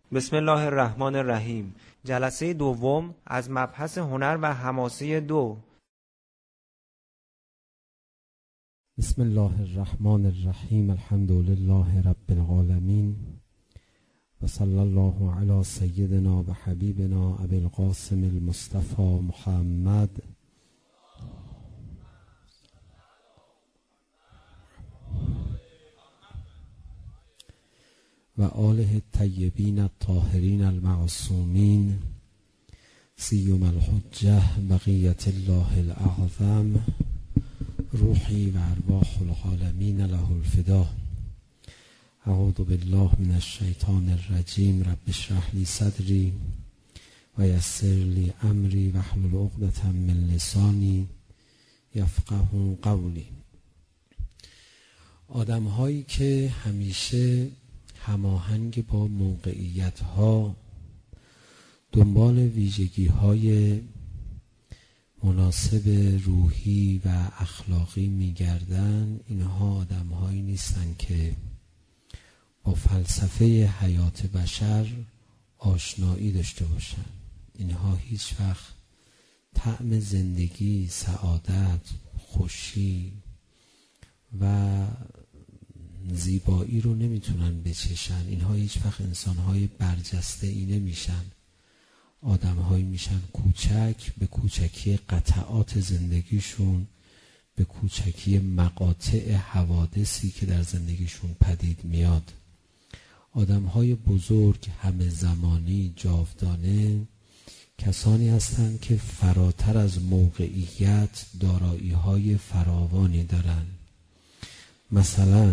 بسم الله الرحمن الرحیم. جلسه دوم از مبحث هنر و حماسه 2. بسم الله الرحمن الرحیم. الحمد لله رب العالمین و صلی الله علی سیدنا و حبیبنا ابی القاسم المصطفى محمد و آله الطیبین الطاهرین المعصومین سیما الحجة بقیة الله الاعظم روحی و ارواح العالمین له الفدا. اعوذ بالله من الشیطان الرجیم. رب اشرح لی صدری و یسر لی امری واحلل عقدة من لسانی یفقهوا قولی. آدم هایی که همیشه هماهنگ با موقعیت ها، دنبال ویژگی های مناسب روحی و اخلاقی میگردن، اینها آدم هایی نیستن که با فلسفه حیات بشر آشنایی داشته باشن. اینها هیچ وقت طعم زندگی، سعادت، خوشی و زیبایی رو نمیتونن بچشن. اینها هیچ وقت انسانهای برجسته ای نمیشن. آدمهایی میشن کوچک، به کوچکی قطعات زندگیشون، به کوچکی مقاطع حوادثی که در زندگیشون پدید میاد. آدمهای بزرگ، همه زمانی، جاودانه، کسانی هستند که فراتر از موقعیت دارایی‌های فراوانی دارن. مثلا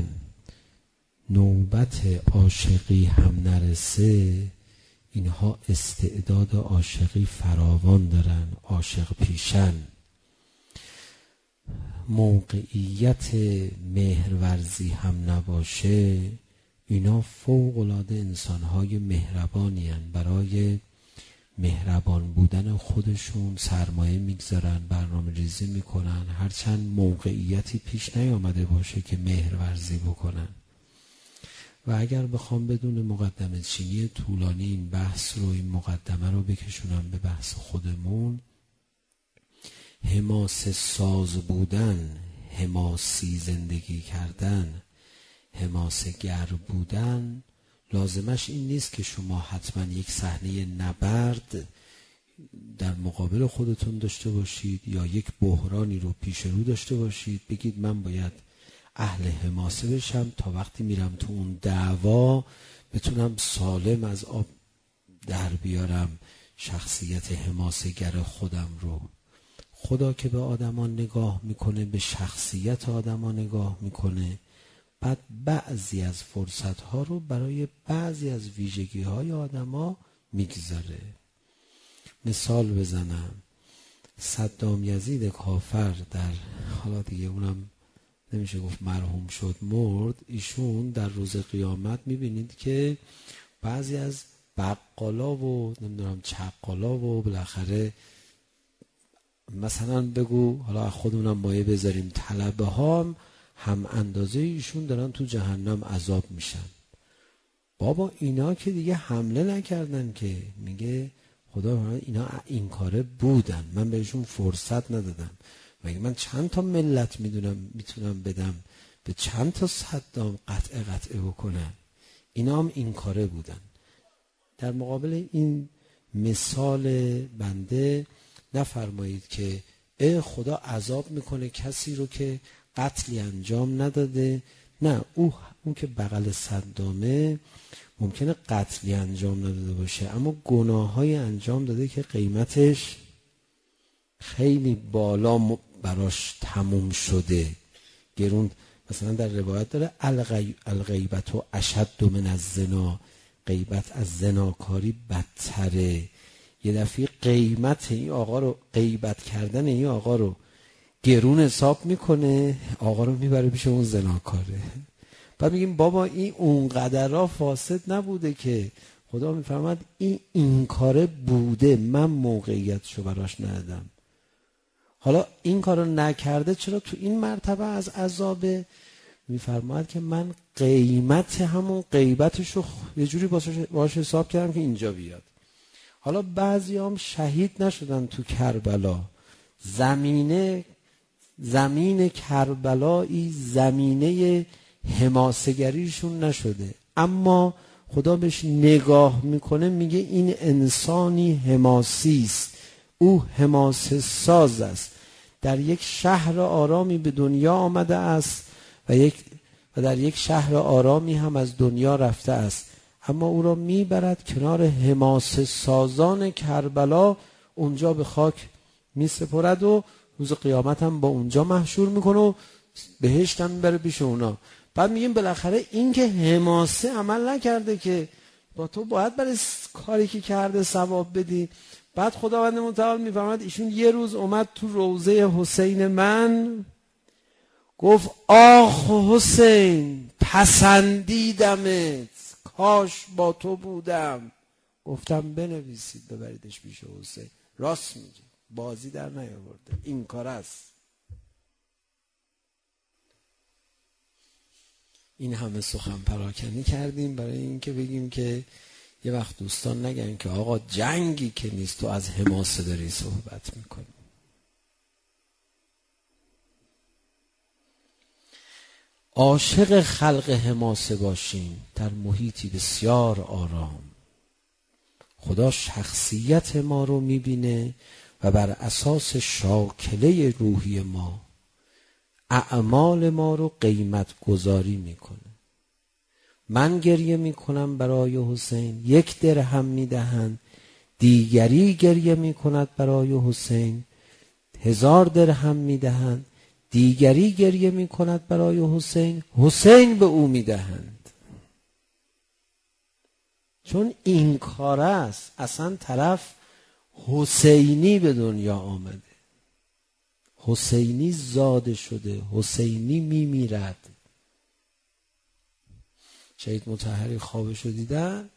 نوبت عاشقی هم نرسه، اینها استعداد عاشقی فراوان دارن، عاشق پیشن. موقعیت مهرورزی هم نباشه، اینا فوق‌العاده انسان‌های مهربانی هن. برای مهربان بودن خودشون سرمایه میگذارن، برنامه ریزی میکنن، هرچند موقعیتی پیش نیامده باشه که مهرورزی بکنن. و اگر بخوام بدون مقدمه چینی طولانی این بحث رو، این مقدمه رو بکشونم به بحث خودمون، حماسه ساز بودن، حماسی زندگی کردن، حماسه گر بودن، لازمش این نیست که شما حتما یک صحنه نبرد در مقابل خودتون داشته باشید یا یک بحرانی رو پیش رو داشته باشید بگید من باید اهل حماسه بشم تا وقتی میرم تو اون دعوا بتونم سالم از آب در بیارم شخصیت حماسه گر خودم رو. خدا که به آدمان نگاه میکنه، به شخصیت آدمان نگاه میکنه، بعد بعضی از فرصتها رو برای بعضی از ویژگی‌های آدما میگذاره. مثال بزنم، صدام یزید کافر، در حالا دیگه اونم نمیشه گفت مرحوم شد، مرد، ایشون در روز قیامت میبینید که بعضی از بقالا و نمیدونم چقالا و بالاخره مثلا بگو حالا خودمونم مایه بذاریم طلبه ها هم اندازه ایشون دارن تو جهنم عذاب میشن. بابا اینا که دیگه حمله نکردن که، میگه خدا اینا این کاره بودن، من بهشون فرصت ندادم. مگه من چند تا ملت میتونم بدم به چند تا صدام قطعه بکنن؟ اینا هم این کاره بودن. در مقابل این مثال بنده نفرمایید که خدا عذاب میکنه کسی رو که قتلی انجام نداده. نه، اون که بغل صدامه ممکنه قتلی انجام نداده باشه اما گناه‌های انجام داده که قیمتش خیلی بالا براش تموم شده، گرون. مثلا در روایت داره الغیبت و اشد من الزنا، غیبت از زناکاری بدتره. یه دفعه قیمت این آقا رو، غیبت کردن این آقا رو گرون حساب میکنه، آقا رو میبره پیش اون زناکاره. بعد میگیم بابا این اونقدر فاسد نبوده که. خدا میفرماد این کاره بوده، من موقعیتشو براش ندادم. حالا این کارو نکرده، چرا تو این مرتبه از عذاب میفرماید که من قیمت همون غیبتش رو یه جوری باش حساب کردم که اینجا بیاد. حالا بعضی هم شهید نشدن تو کربلا، زمین کربلایی زمینه حماسه‌گریشون نشده، اما خدا بهش نگاه میکنه میگه این انسانی حماسی است، او حماسه ساز است، در یک شهر آرامی به دنیا آمده است و در یک شهر آرامی هم از دنیا رفته است، اما او را میبرد کنار حماسه سازان کربلا، اونجا به خاک میسپرد و روز قیامت هم با اونجا محشور میکنه و بهشت هم میبره پیش اونا. بعد میگیم بالاخره این که حماسه عمل نکرده که با تو باید برای کاری که کرده ثواب بدی. بعد خداوند متعال میفرماید ایشون یه روز اومد تو روضه حسین من گفت آخ حسین پسندیدمت، کاش با تو بودم. گفتم بنویسید ببریدش پیش حسین. راست میگه، بازی در نیاورده، این کار است. این همه سخن پراکنی کردیم برای اینکه بگیم که یه وقت دوستان نگن که آقا جنگی که نیست تو از حماسه داری صحبت میکنی. عاشق خلق حماسه باشیم در محیطی بسیار آرام. خدا شخصیت ما رو میبینه و بر اساس شاکله روحی ما اعمال ما رو قیمت گذاری میکنه. من گریه میکنم برای حسین، 1 درهم میدهند، دیگری گریه میکند برای حسین، 1000 درهم میدهند، دیگری گریه میکند برای حسین، حسین به او میدهند. چون این کار است، اصلا طرف حسینی به دنیا آمده، حسینی زاده شده، حسینی میمیرد. شهید مطهری خوابشو دیدن،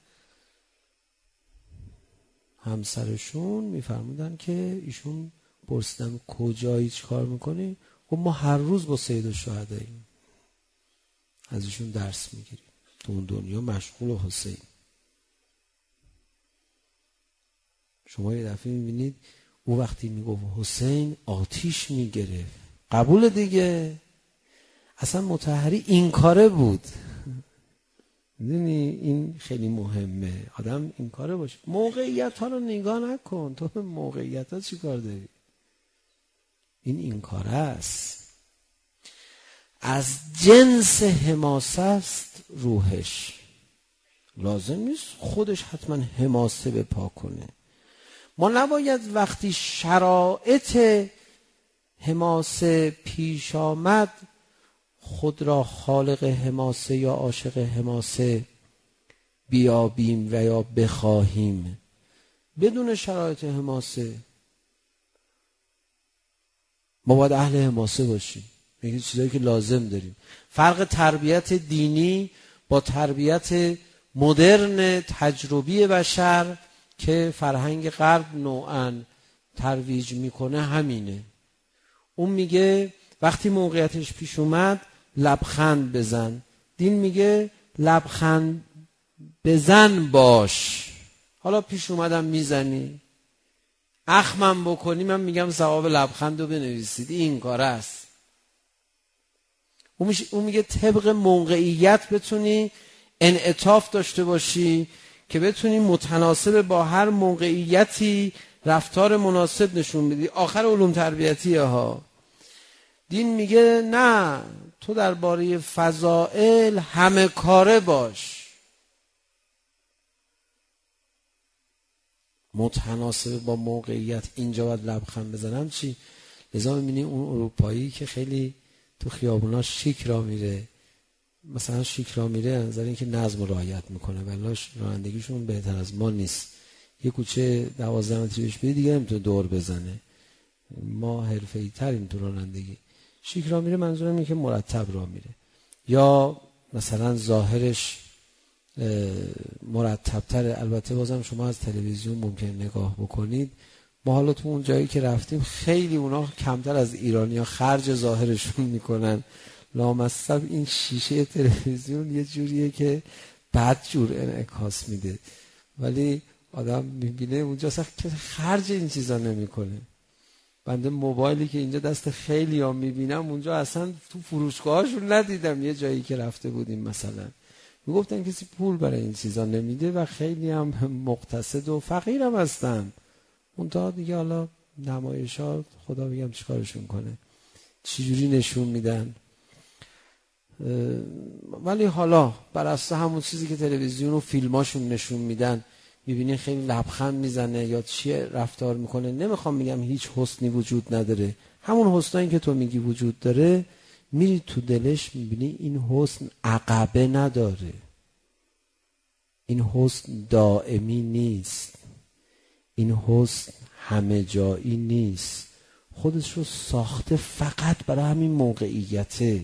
همسرشون میفرمودن که ایشون پرسیدن کجایی چی کار میکنی؟ و ما هر روز با سید الشهداییم، از ایشون درس میگیریم، تو اون دنیا مشغول حسین. شما یه دفعه میبینید او وقتی میگفت حسین آتیش میگرفت. قبول دیگه، اصلا مطهری این کاره بود. میدونی این خیلی مهمه، آدم این کاره باشه. موقعیت ها رو نگاه نکن، تو به موقعیت ها چی کار داری؟ این کاره است. از جنس حماسه است روحش. لازم نیست خودش حتما حماسه به پا کنه. ما نباید وقتی شرایط حماسه پیش آمد خود را خالق حماسه یا عاشق حماسه بیابیم و یا بخواهیم. بدون شرایط حماسه ما باید اهل حماسه باشیم، میگه چیزایی که لازم داریم. فرق تربیت دینی با تربیت مدرن تجربی بشر که فرهنگ غرب نوعاً ترویج میکنه همینه. اون میگه وقتی موقعیتش پیش اومد لبخند بزن، دین میگه لبخند بزن باش. حالا پیش اومدم میزنی، اخمم بکنی، من میگم ثواب لبخند رو بنویسید، این کار است. اون میگه طبق موقعیت بتونی انعطاف داشته باشی که بتونی متناسب با هر موقعیتی رفتار مناسب نشون بدی. آخر علوم تربیتیه ها. دین میگه نه، تو درباره فضائل همه کاره باش، متناسب با موقعیت. اینجا باید لبخند بزنم چی؟ لذا میبینی اون اروپایی که خیلی تو خیابونا شیک را میره، مثلا شیک را میره از نظر اینکه نظم رعایت میکنه، ولی رانندگیشون بهتر از ما نیست. یه کوچه 12 متری بهش بدی دیگه نمیتونه دور بزنه. ما حرفه‌ای تریم تو رانندگی. شیک را میره منظورم اینه که مرتب را میره، یا مثلا ظاهرش مرتب تره. البته بازم شما از تلویزیون ممکن نگاه بکنید، ما حالا تو اون جایی که رفتیم خیلی اونا کمتر از ایرانی‌ها خرج ظاهرشون میکنن، لامصب این شیشه تلویزیون یه جوریه که بد جور انعکاس میده، ولی آدم میبینه اونجا اصلا خرج این چیزا نمیکنه. بنده موبایلی که اینجا دست خیلی ها میبینم اونجا اصلا تو فروشگاهاشون ندیدم. یه جایی که رفته بودیم مثلا میگفتن کسی پول برای این چیزا نمیده و خیلی هم مقتصد و فقیر هم هستن. اون تا دیگه حالا نمایشات خدا بگم چیکارشون کنه، چجوری نشون میدن. ولی حالا بر اساس همون چیزی که تلویزیون و فیلماشون نشون میدن میبینی خیلی لبخند میزنه یا چیه رفتار میکنه. نمیخوام میگم هیچ حسنی وجود نداره، همون حسنایی که تو میگی وجود داره، میری تو دلش میبینی این حسن عقبه نداره، این حسن دائمی نیست، این حسن همه جایی نیست، خودش رو ساخته فقط برای همین موقعیته،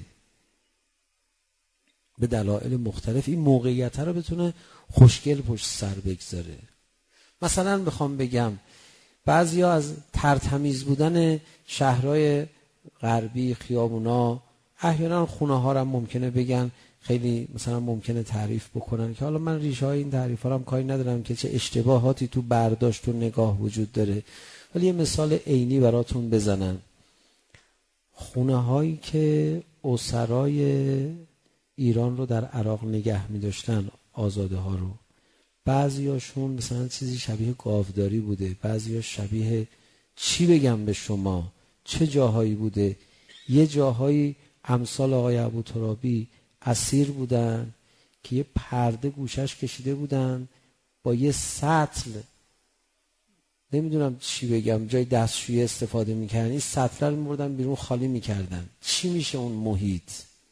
به دلایل مختلف این موقعیت رو بتونه خوشگل پشت سر بگذاره. مثلا بخوام بگم بعضیا از ترتمیز بودن شهرهای غربی، خیابونا، احیانا خونه ها رو ممکنه بگن خیلی مثلا ممکنه تعریف بکنن که حالا من ریشه های این تعریف ها رو هم کاری ندارم که چه اشتباهاتی تو برداشت و نگاه وجود داره، ولی یه مثال عینی براتون بزنم. خونه هایی که اسرای ایران رو در عراق نگه می داشتن، آزاده ها رو، بعضیاشون مثلا چیزی شبیه گاوداری بوده، بعضیاش شبیه چی بگم به شما چه جاهایی بوده. یه جاهایی امثال آقای ابوترابی اسیر بودن که یه پرده گوشش کشیده بودن با یه سطل، نمیدونم چی بگم، جای دستشویی استفاده میکردن، این سطل رو میبردن بیرون خالی میکردن. چی میشه اون محیط؟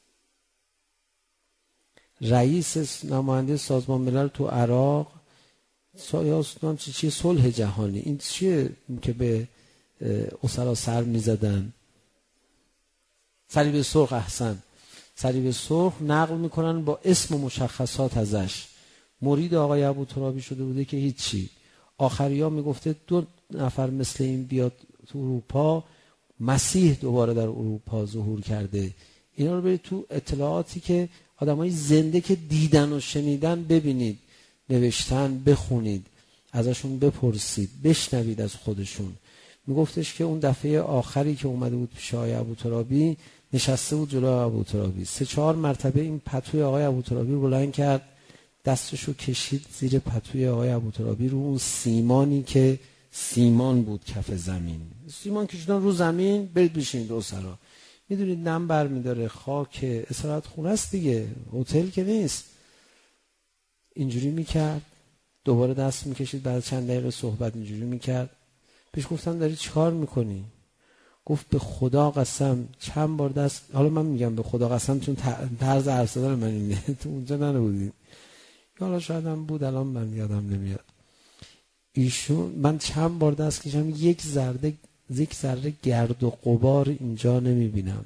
رئیس نماینده سازمان ملل تو عراق سایه‌استون چی صلح جهانی، این چیه که به اسرا سر میزدن؟ صلیب سرخ، احسن، صلیب سرخ نقل میکنن با اسم و مشخصات ازش. مرید آقای ابوترابی شده بوده که هیچی. آخریا میگفته 2 نفر مثل این بیاد تو اروپا، مسیح دوباره در اروپا ظهور کرده. اینا رو برید تو اطلاعاتی که آدمای زنده که دیدن و شنیدن ببینید، نوشتن، بخونید، ازشون بپرسید، بشنوید از خودشون. میگفتش که اون دفعه آخری که اومده بود پیش آقای ابوترابی، نشسته بود جلوی ابوترابی، 3-4 مرتبه این پتوی آقای ابوترابی رو بلند کرد، دستشو کشید زیر پتوی آقای ابوترابی، رو اون سیمانی که سیمان بود کف زمین، سیمان کشیدن رو زمین، برید بشینید اسرا. میدونید نم برمیداره، خاک، استراحت خونه است دیگه، هتل که نیست. اینجوری میکرد، دوباره دست میکشید، بعد چند دقیقه صحبت اینجوری میکرد. پیش گفتم داری چیکار میکنی؟ گفت به خدا قسم چند بار دست، حالا من میگم به خدا قسم چون طرز حرف زدن من اینه، تو اونجا نبودید، حالا شاید هم بود، الان من یادم نمیاد. ایشون، من چند بار دست کشم، یک ذره گرد و غبار اینجا نمیبینم.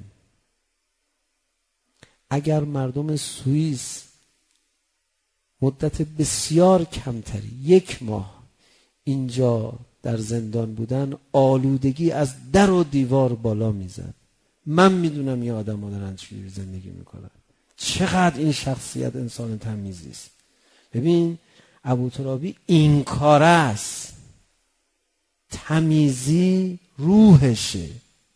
اگر مردم سوئیس مدت بسیار کمتری، 1 ماه اینجا در زندان بودن، آلودگی از در و دیوار بالا میزد. من میدونم یه آدم ها دارن چجوری زندگی میکنن، چقدر این شخصیت انسان تمیزی است. ببین ابوترابی این کار است، تمیزی روحشه.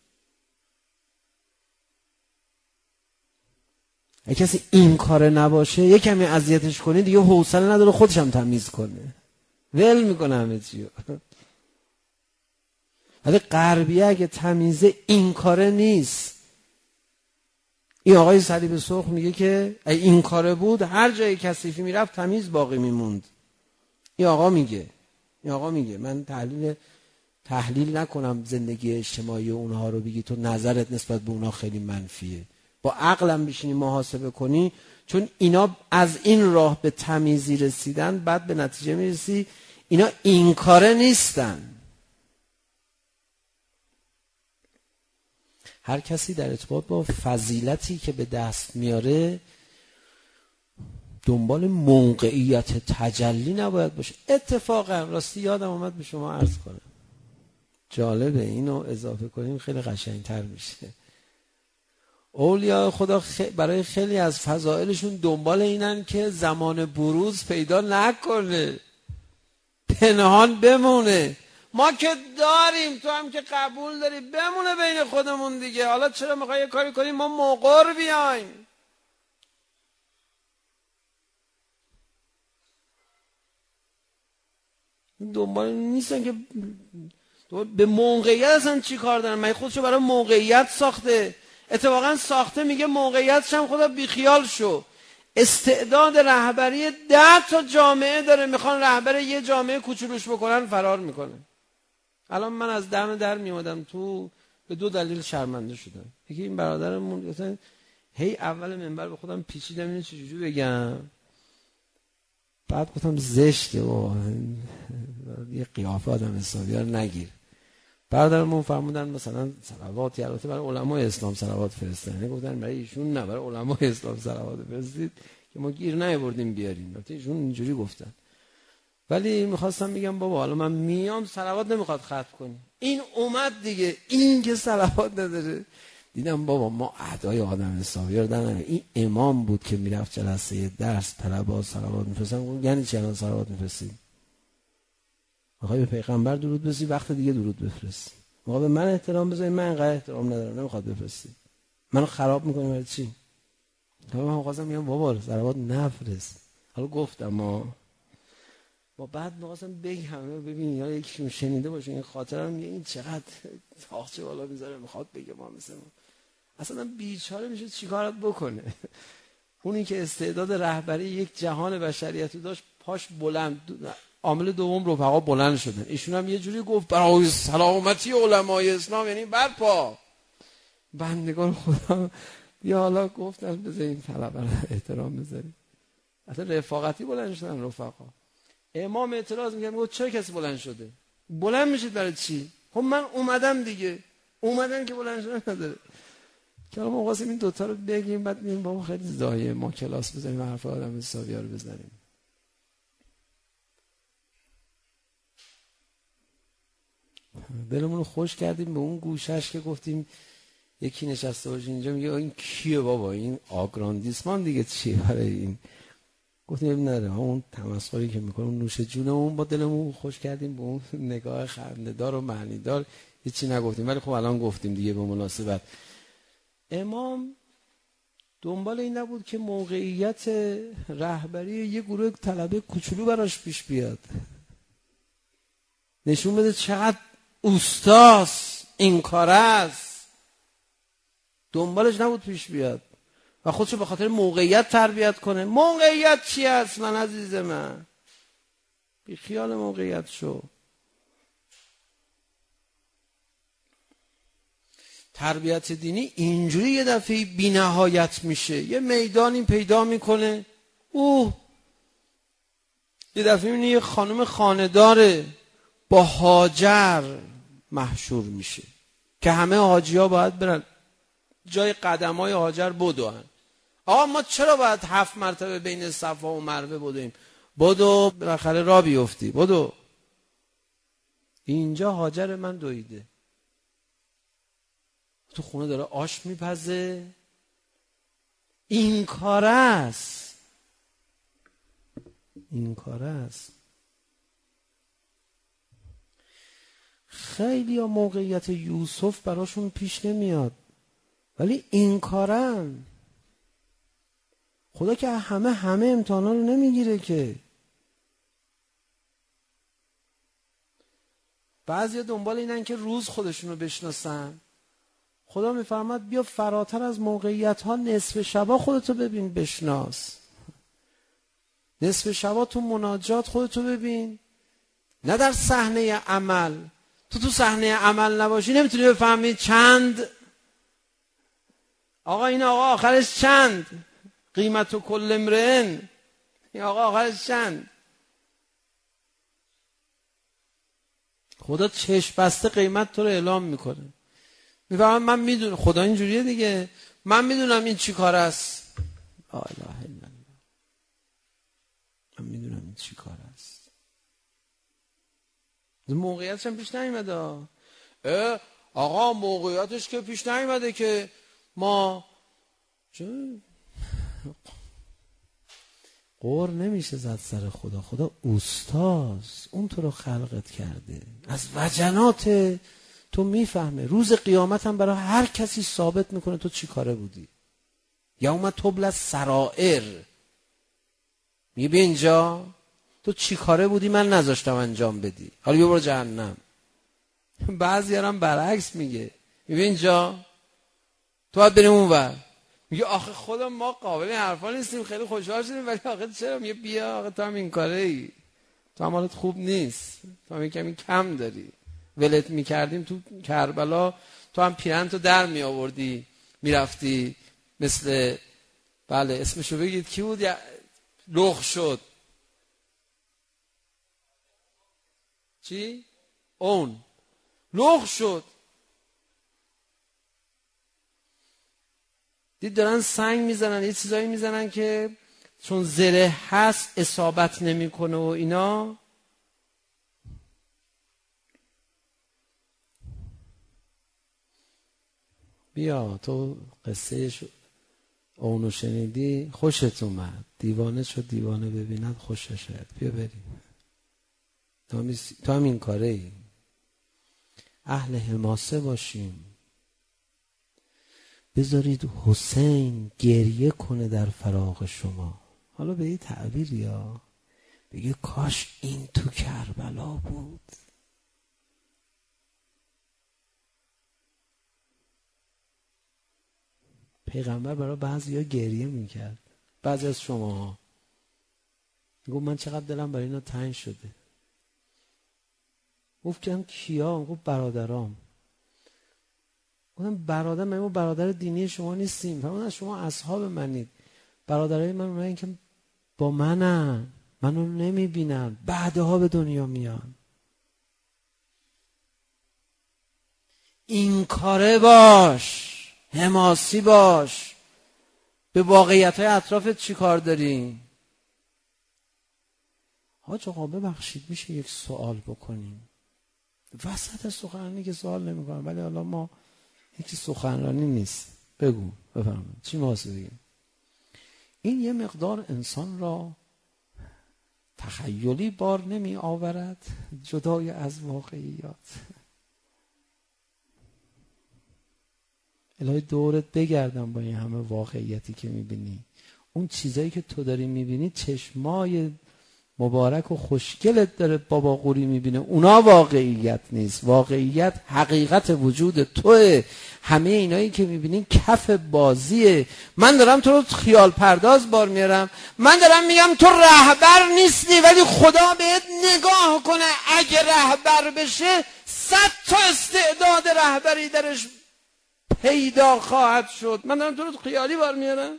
اگه کسی این کار نباشه، یه کمی اذیتش کنی دیگه حوصله نداره خودش هم تمیز کنه، ول میکنه همه چیو. ولی غربیه اگه تمیزه این کاره نیست. این آقای صلیب سرخ میگه که این کاره بود هر جای کثیفی میرفت تمیز باقی میموند. این آقا میگه من تحلیل نکنم زندگی اجتماعی اونها رو، بگی تو نظرت نسبت به اونها خیلی منفیه، با عقلم بشینی محاسبه کنی، چون اینا از این راه به تمیزی رسیدن، بعد به نتیجه میرسی اینا این کاره نیستن. هر کسی در ارتباط با فضیلتی که به دست میاره دنبال موقعیت تجلی نباید باشه. اتفاقا راستی یادم اومد به شما عرض کنم، جالبه، اینو اضافه کنیم خیلی قشنگتر میشه. اولیاء خدا برای خیلی از فضائلشون دنبال اینن که زمان بروز پیدا نکنه، پنهان بمونه. ما که داریم، تو هم که قبول داری، بمونه بین خودمون دیگه. حالا چرا میخوای یه کاری کنیم ما مقر بیایم؟ دنبال نیستن که به موقعیت اصلا چی کار دارن. من خودشو برای موقعیت ساخته، اتفاقا ساخته میگه موقعیتش هم خدا بیخیال شو. استعداد رهبری 10 تا جامعه داره، میخوان رهبر یه جامعه کوچولوش بکنن، فرار میکنه. الان من از دم در میومدم تو، به 2 دلیل شرمنده شدم. یکی این برادرمون گفتن هی اول منبر به خودم پیچیدم اینو چجوری بگم، بعد گفتم زشته یه قیافه آدم حسابی رو نگیر. برادرمون فرمودن مثلا صلواتی البته برای علمای اسلام صلوات فرستادن، گفتن برای ایشون نه، برای علمای اسلام صلوات فرستید که ما گیر نیاوردیم بیاریم. البته ایشون اینجوری گفتن، ولی میخواستم میگم بابا حالا من میام صلوات نمیخواد ختم کنی، این اومد دیگه، این که صلوات نداره. دیدم بابا ما اعدای آدم حسابی رو دارن. این امام بود که میرفت جلسه درس طلبا صلوات میفرستن. یعنی چی الان صلوات میفرستیم؟ میخوای به پیغمبر درود بفرستی، وقت دیگه درود بفرست. میخوای به من احترام بذاری، من انقدر احترام ندارم، نمیخواد بفرستی. منو خراب میکنی برای چی؟ من میخواستم میگم بابا صلوات نفرست. حالا گفتم ما بعد میخواستم بگم ببین یا یکی شنیده باشه این خاطره میگه این چقدر تاخچه بالا میذاره میخواد بگه ما مثلا اصلا بیچاره میشه چیکارت بکنه. اونی که استعداد رهبری یک جهان بشریت داشت پاش بلند، عامل دوم رفقا بلند شدن. ایشون هم یه جوری گفت برای سلامتی علمای اسلام، یعنی برپا. بندگان خدا یا حالا گفتن بذارین طلبه رو احترام بذاریم. اصلا رفاقتی بلند شدن رفقا. امام اعتراض میگه چرا کسی بلند شده؟ بلند میشید برای چی؟ خب من اومدم دیگه، اومدن که بلند شدن نداره. که ما واسه این دوتا رو بگیم بعد میگیم بابا خیلی زایه ما کلاس بزنیم حرف آدم حسابی ها رو بزنیم. دلمون رو خوش کردیم به اون گوشش که گفتیم یکی نشسته باشه اینجا میگه این کیه بابا، این آگراندیسمان دیگه چیه برای این. گفتیم نره اون تمسخری که میکنه اون نوش جونمون. با دلمون خوش کردیم به اون نگاه خنده‌دار و معنیدار، هیچی نگفتیم. ولی خب الان گفتیم دیگه به مناسبت. امام دنبال این نبود که موقعیت رهبری یه گروه طلبه کوچولو براش پیش بیاد، نشون بده چقدر اوستاس این کار است. دنبالش نبود پیش بیاد و خودشو به خاطر موقعیت تربیت کنه. موقعیت چی است من عزیز من؟ بی خیال موقعیت شو. تربیت دینی اینجوری یه دفعه بی نهایت میشه. یه میدانی پیدا میکنه، یه دفعه میبینی یه خانم خانه‌داره با هاجر محشور میشه که همه حاجی ها باید برن جای قدمای هاجر بدوئن. آقا ما چرا باید 7 مرتبه بین صفا و مروه بدویم؟ بدو بالاخره را بیفتی، بدو. اینجا هاجر من دویده تو خونه داره آش میپزه. این کار است، این کار است. خیلی ها موقعیت یوسف براشون پیش نمیاد ولی این کارن. خدا که همه امتحانا رو نمیگیره که. بعضی دنبال اینن که روز خودشون رو بشناسن. خدا میفرماد بیا فراتر از موقعیت ها، نصف شبا خودتو ببین بشناس. نصف شبا تو مناجات خودتو ببین، نه در صحنه عمل. تو صحنه عمل نباشی نمیتونی بفهمی چند. آقا این آقا آخرش چند؟ قیمت و کل امرئن، این آقا آخرش چند؟ خدا چشم بسته قیمت تو رو اعلام میکنه. میفهمم من میدونم خدا اینجوریه دیگه، من میدونم این چی کار است. لا اله الا الله، من میدونم این چی کار است. موقعیتش هم پیش نیومده. آقا موقعیتش که پیش نیومده که ما چون قور نمیشه زد سر خدا. خدا اوستاست، اون تو رو خلقت کرده، از وجنات تو میفهمه. روز قیامت هم برای هر کسی ثابت میکنه تو چی کاره بودی. یوم تبلی السرائر، میگه بیا اینجا تو چی کاره بودی من نذاشتم انجام بدی، حالا بیا برو جهنم. بعضی هم برعکس میگه بیا اینجا تو باید بریم اونور. میگه آخه خدا ما قابل این حرفا نیستیم، خیلی خوشحال شدیم، ولی آخه چرا؟ میگه بیا آخه تو هم این کاره ای، تو هم حالت خوب نیست، تو هم کمی کم داری. ولت میکردیم تو کربلا تو هم پیرنتو در می آوردی میرفتی مثل بله اسمشو بگید کی بود لخ شد چی؟ اون لخ شد. دید دارن سنگ میزنن یه چیزایی میزنن که چون زره هست اصابت نمیکنه و اینا. بیا تو قصه اونو شنیدی خوشت اومد، دیوانه شد دیوانه ببیند خوشش شد، بیا بریم. تو هم این کاره ای. اهل حماسه باشیم. بذارید حسین گریه کنه در فراق شما. حالا به این تعبیر یا بگه کاش این تو کربلا بود. پیغمبر برای بعضی ها گریه میکرد. بعضی از شما گفت من چقدر دلم برای اینا تنگ شده. گفتم کیا؟ گفت برادرام. گفتم برادر؟ من برادر دینی شما نیستیم. فرمودن شما اصحاب منید. برادرای من اونایی که با منن، منو نمیبینن، بعدها به دنیا میان. این کاره باش، حماسی باش. به واقعیت‌های اطرافت چی کار داری؟ حاج آقا ببخشید میشه یک سوال بکنیم؟ وسط سخنرانی که سوال نمی‌کنم، ولی حالا ما یکی سخنرانی نیست. بگو بفرمایید چی واسه بگیم؟ این یه مقدار انسان را تخیلی بار نمی آورد جدای از واقعیات؟ الهی دورت بگردم با این همه واقعیتی که میبینی. اون چیزایی که تو داری میبینی چشمای مبارک و خوشگلت داره بابا قوری میبینه، اونا واقعیت نیست. واقعیت حقیقت وجود توه. همه اینایی که میبینی کف بازیه. من دارم تو رو خیال پرداز بار میارم. من دارم میگم تو رهبر نیستی، ولی خدا بهت نگاه کنه اگه رهبر بشه 100 تا استعداد رهبری درش پیدا خواهد شد. من دارم تو رو خیالی بار میارم.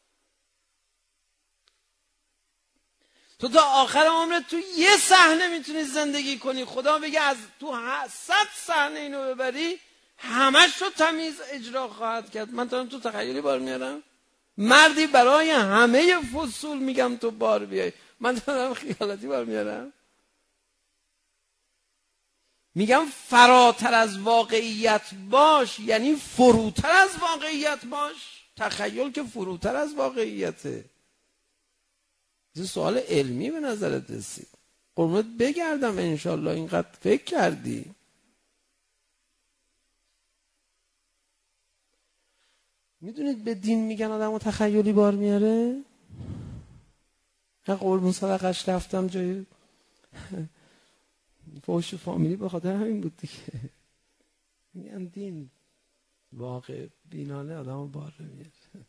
تو تا آخر عمرت تو یه صحنه میتونی زندگی کنی. خدا بگه از تو 100 صحنه اینو ببری همش رو تمیز اجرا خواهد کرد. من دارم تو تخیلی بار میارم. مردی برای همه فصول میگم تو بار بیای، من دارم خیالاتی بار میارم. میگم فراتر از واقعیت باش، یعنی فروتر از واقعیت باش. تخیل که فروتر از واقعیته. این سوال علمی به نظرت رسید؟ قربونت بگردم انشالله اینقدر فکر کردی. میدونید به دین میگن آدمو تخیلی بار میاره؟ من قربون صدقش رفتم جای فوش فامیلی به خاطر همین بود دیگه. میگن دین واقع بینانه آدمو بار میاره.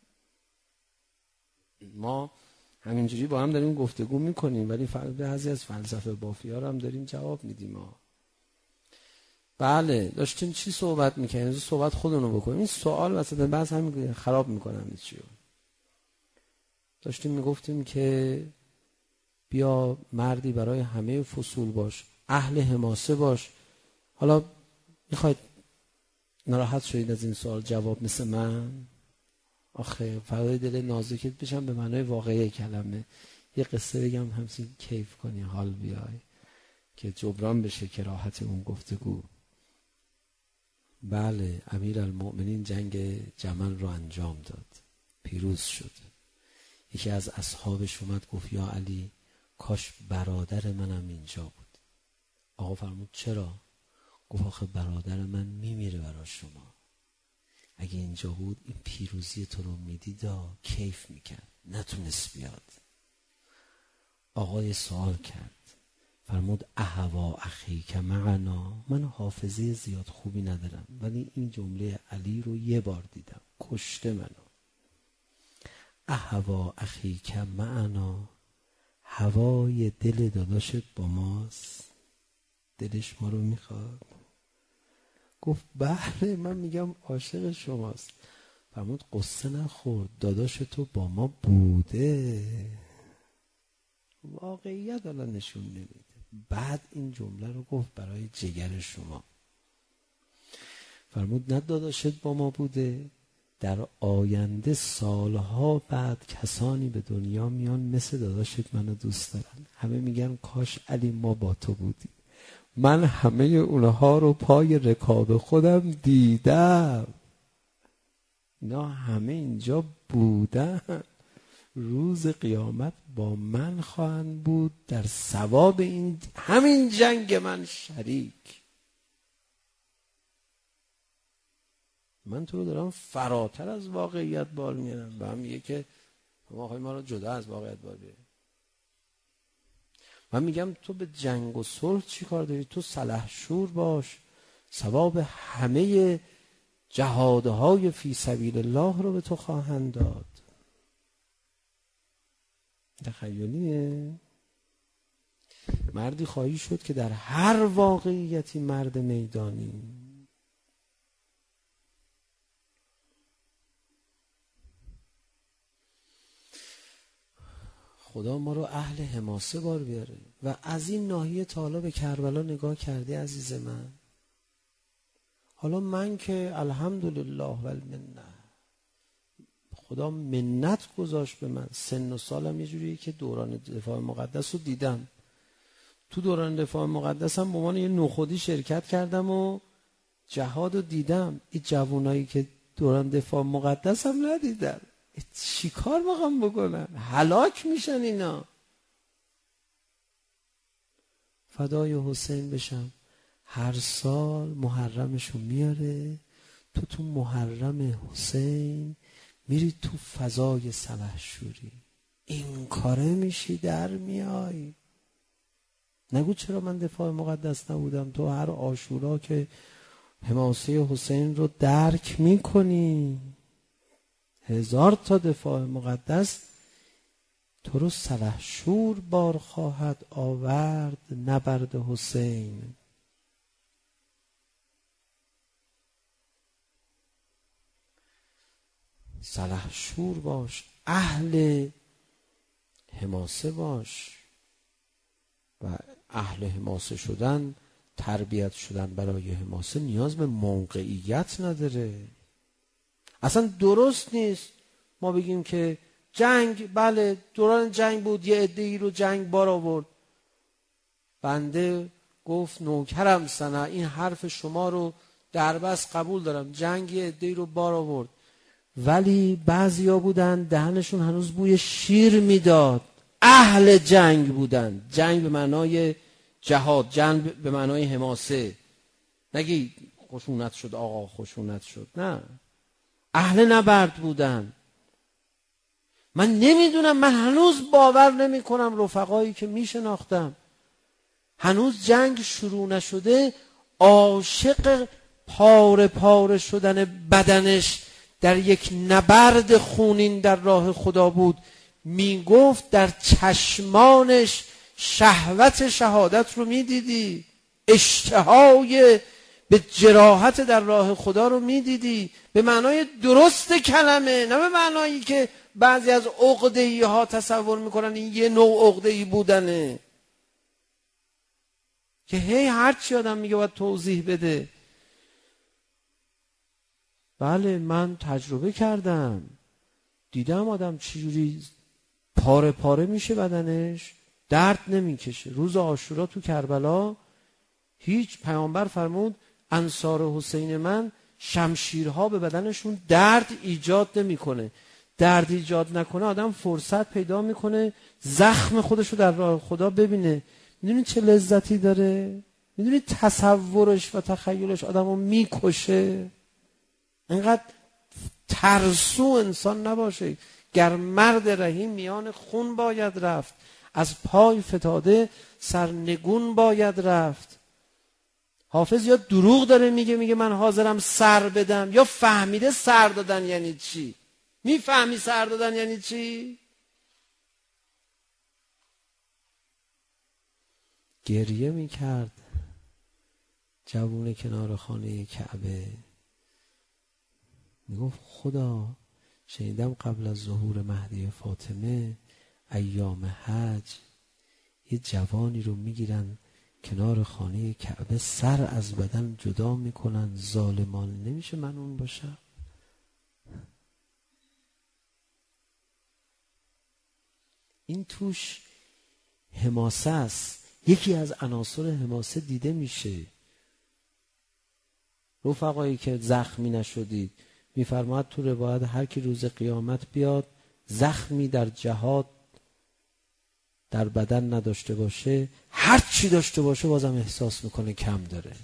ما همینجوری با هم داریم گفتگو میکنیم، ولی بعضی از فلسفه بافی‌ها رو هم داریم جواب میدیم. ما بله داشتیم چی صحبت میکنیم؟ از صحبت خودمونو بکنیم. این سوال وسط بحث همین خراب میکنم چیو. داشتیم میگفتیم که بیا مردی برای همه فصول باش، اهل حماسه باش. حالا میخواید ناراحت شدید از این سوال جواب مثل من؟ آخه فردای دل نازکت بشم به معنای واقعی کلمه. یه قصه بگم همچین کیف کنی حال بیای که جبران بشه کراهت اون گفتگو. بله امیرالمؤمنین جنگ جمل رو انجام داد. پیروز شد. یکی از اصحابش اومد گفت یا علی کاش برادر منم اینجا بود. آقا فرمود چرا؟ گفت آخه برادر من میمیره برای شما، اگه اینجا بود این پیروزی تو رو میدید کیف میکرد، نتونست بیاد. آقای سوال کرد، فرمود اهوا اخیک معنا. من حافظه زیاد خوبی ندارم ولی این جمله علی رو یه بار دیدم، کشته منو. اهوا اخیک معنا، هوای دل داداشت با ماست، دلش ما رو میخواد. گفت بله من میگم عاشق شماست. فرمود قصه نخور، داداش تو با ما بوده. واقعیت الان نشون نمیده. بعد این جمله رو گفت برای جگر شما. فرمود نه داداشت با ما بوده، در آینده سالها بعد کسانی به دنیا میان مثل داداشت منو دوست دارن، همه میگن کاش علی ما با تو بودیم. من همه اونها رو پای رکاب خودم دیدم، اینا همه اینجا بودن، روز قیامت با من خواهند بود در ثواب این همین جنگ من شریک. من تو رو دارم فراتر از واقعیت بار میارم. به هم میگه که آقای ما رو جدا از واقعیت بار بیاریم. من میگم تو به جنگ و صلح چی کار داری؟ تو سلحشور باش، ثواب همه جهادهای فی سبیل الله رو به تو خواهند داد. تخیلیه. مردی خواهی شد که در هر واقعیتی مرد میدانی. خدا ما رو اهل حماسه بار بیاره. و از این ناحیه تا حالا به کربلا نگاه کردی عزیز من؟ حالا من که الحمدلله و المنه، خدا منت گذاشت به من، سن و سالم یه جوریه که دوران دفاع مقدس رو دیدم. تو دوران دفاع مقدس هم به عنوان یه نخودی شرکت کردم و جهاد رو دیدم. این جوانایی که دوران دفاع مقدس هم ندیدن چی کار میخوام بکنن؟ هلاک میشن اینا. فدای حسین بشم، هر سال محرمشو میاره، تو محرم حسین میری تو فضای سلحشوری، این کاره میشی در میای. نگو چرا من دفاع مقدس نبودم. تو هر عاشورا که حماسه حسین رو درک میکنی، 1000 تا دفاع مقدس تو رو سلحشور بار خواهد آورد، نبرد حسین. سلحشور باش، اهل حماسه باش. و اهل حماسه شدن، تربیت شدن برای حماسه نیاز به موقعیت نداره. اصلا درست نیست ما بگیم که جنگ، بله دوران جنگ بود، یه عده‌ای رو جنگ بار آورد. بنده گفت نوکرم سنه، این حرف شما رو در بس قبول دارم، جنگ یه عده‌ای رو بار آورد، ولی بعضیا بودن دهنشون هنوز بوی شیر میداد، اهل جنگ بودن. جنگ به معنای جهاد، جنگ به معنای حماسه. نگی خشونت شد آقا، خشونت شد، نه، اهل نبرد بودن. من نمیدونم، من هنوز باور نمی کنم رفقایی که میشناختم هنوز جنگ شروع نشده عاشق پاره پاره شدن بدنش در یک نبرد خونین در راه خدا بود. میگفت در چشمانش شهوت شهادت رو میدیدی، اشتهای به جراحت در راه خدا رو میدیدی، به معنای درست کلمه، نه به معنایی که بعضی از عقده‌ای ها تصور میکنن این یه نوع عقده‌ای بودنه که هی هر چی آدم میگه باید توضیح بده. بله من تجربه کردم، دیدم آدم چجوری پاره پاره میشه بدنش، درد نمیکشه. روز عاشورا تو کربلا هیچ، پیامبر فرمود انصار حسین من شمشیرها به بدنشون درد ایجاد نمیکنه. درد ایجاد نکنه آدم فرصت پیدا میکنه زخم خودش رو در راه خدا ببینه. میدونی چه لذتی داره؟ میدونی تصورش و تخیلش آدم رو میکشه؟ اینقدر ترسو انسان نباشه. گر مرد رهی میان خون باید رفت، از پای فتاده سرنگون باید رفت. حافظ یا دروغ داره میگه من حاضرم سر بدم، یا فهمیده سر دادن یعنی چی. میفهمی سر دادن یعنی چی؟ گریه میکرد جوون کنار خانه کعبه، میگفت خدا شنیدم قبل از ظهور مهدی فاطمه ایام حج یه جوانی رو میگیرن کنار خانه کعبه سر از بدن جدا میکنن ظالمان، نمیشه من اون باشم؟ این توش حماسه است، یکی از عناصر حماسه دیده میشه. رفقایی که زخمی نشدید، میفرماد تو روایت هر کی روز قیامت بیاد زخمی در جهاد در بدن نداشته باشه، هر چی داشته باشه بازم احساس میکنه کم داره.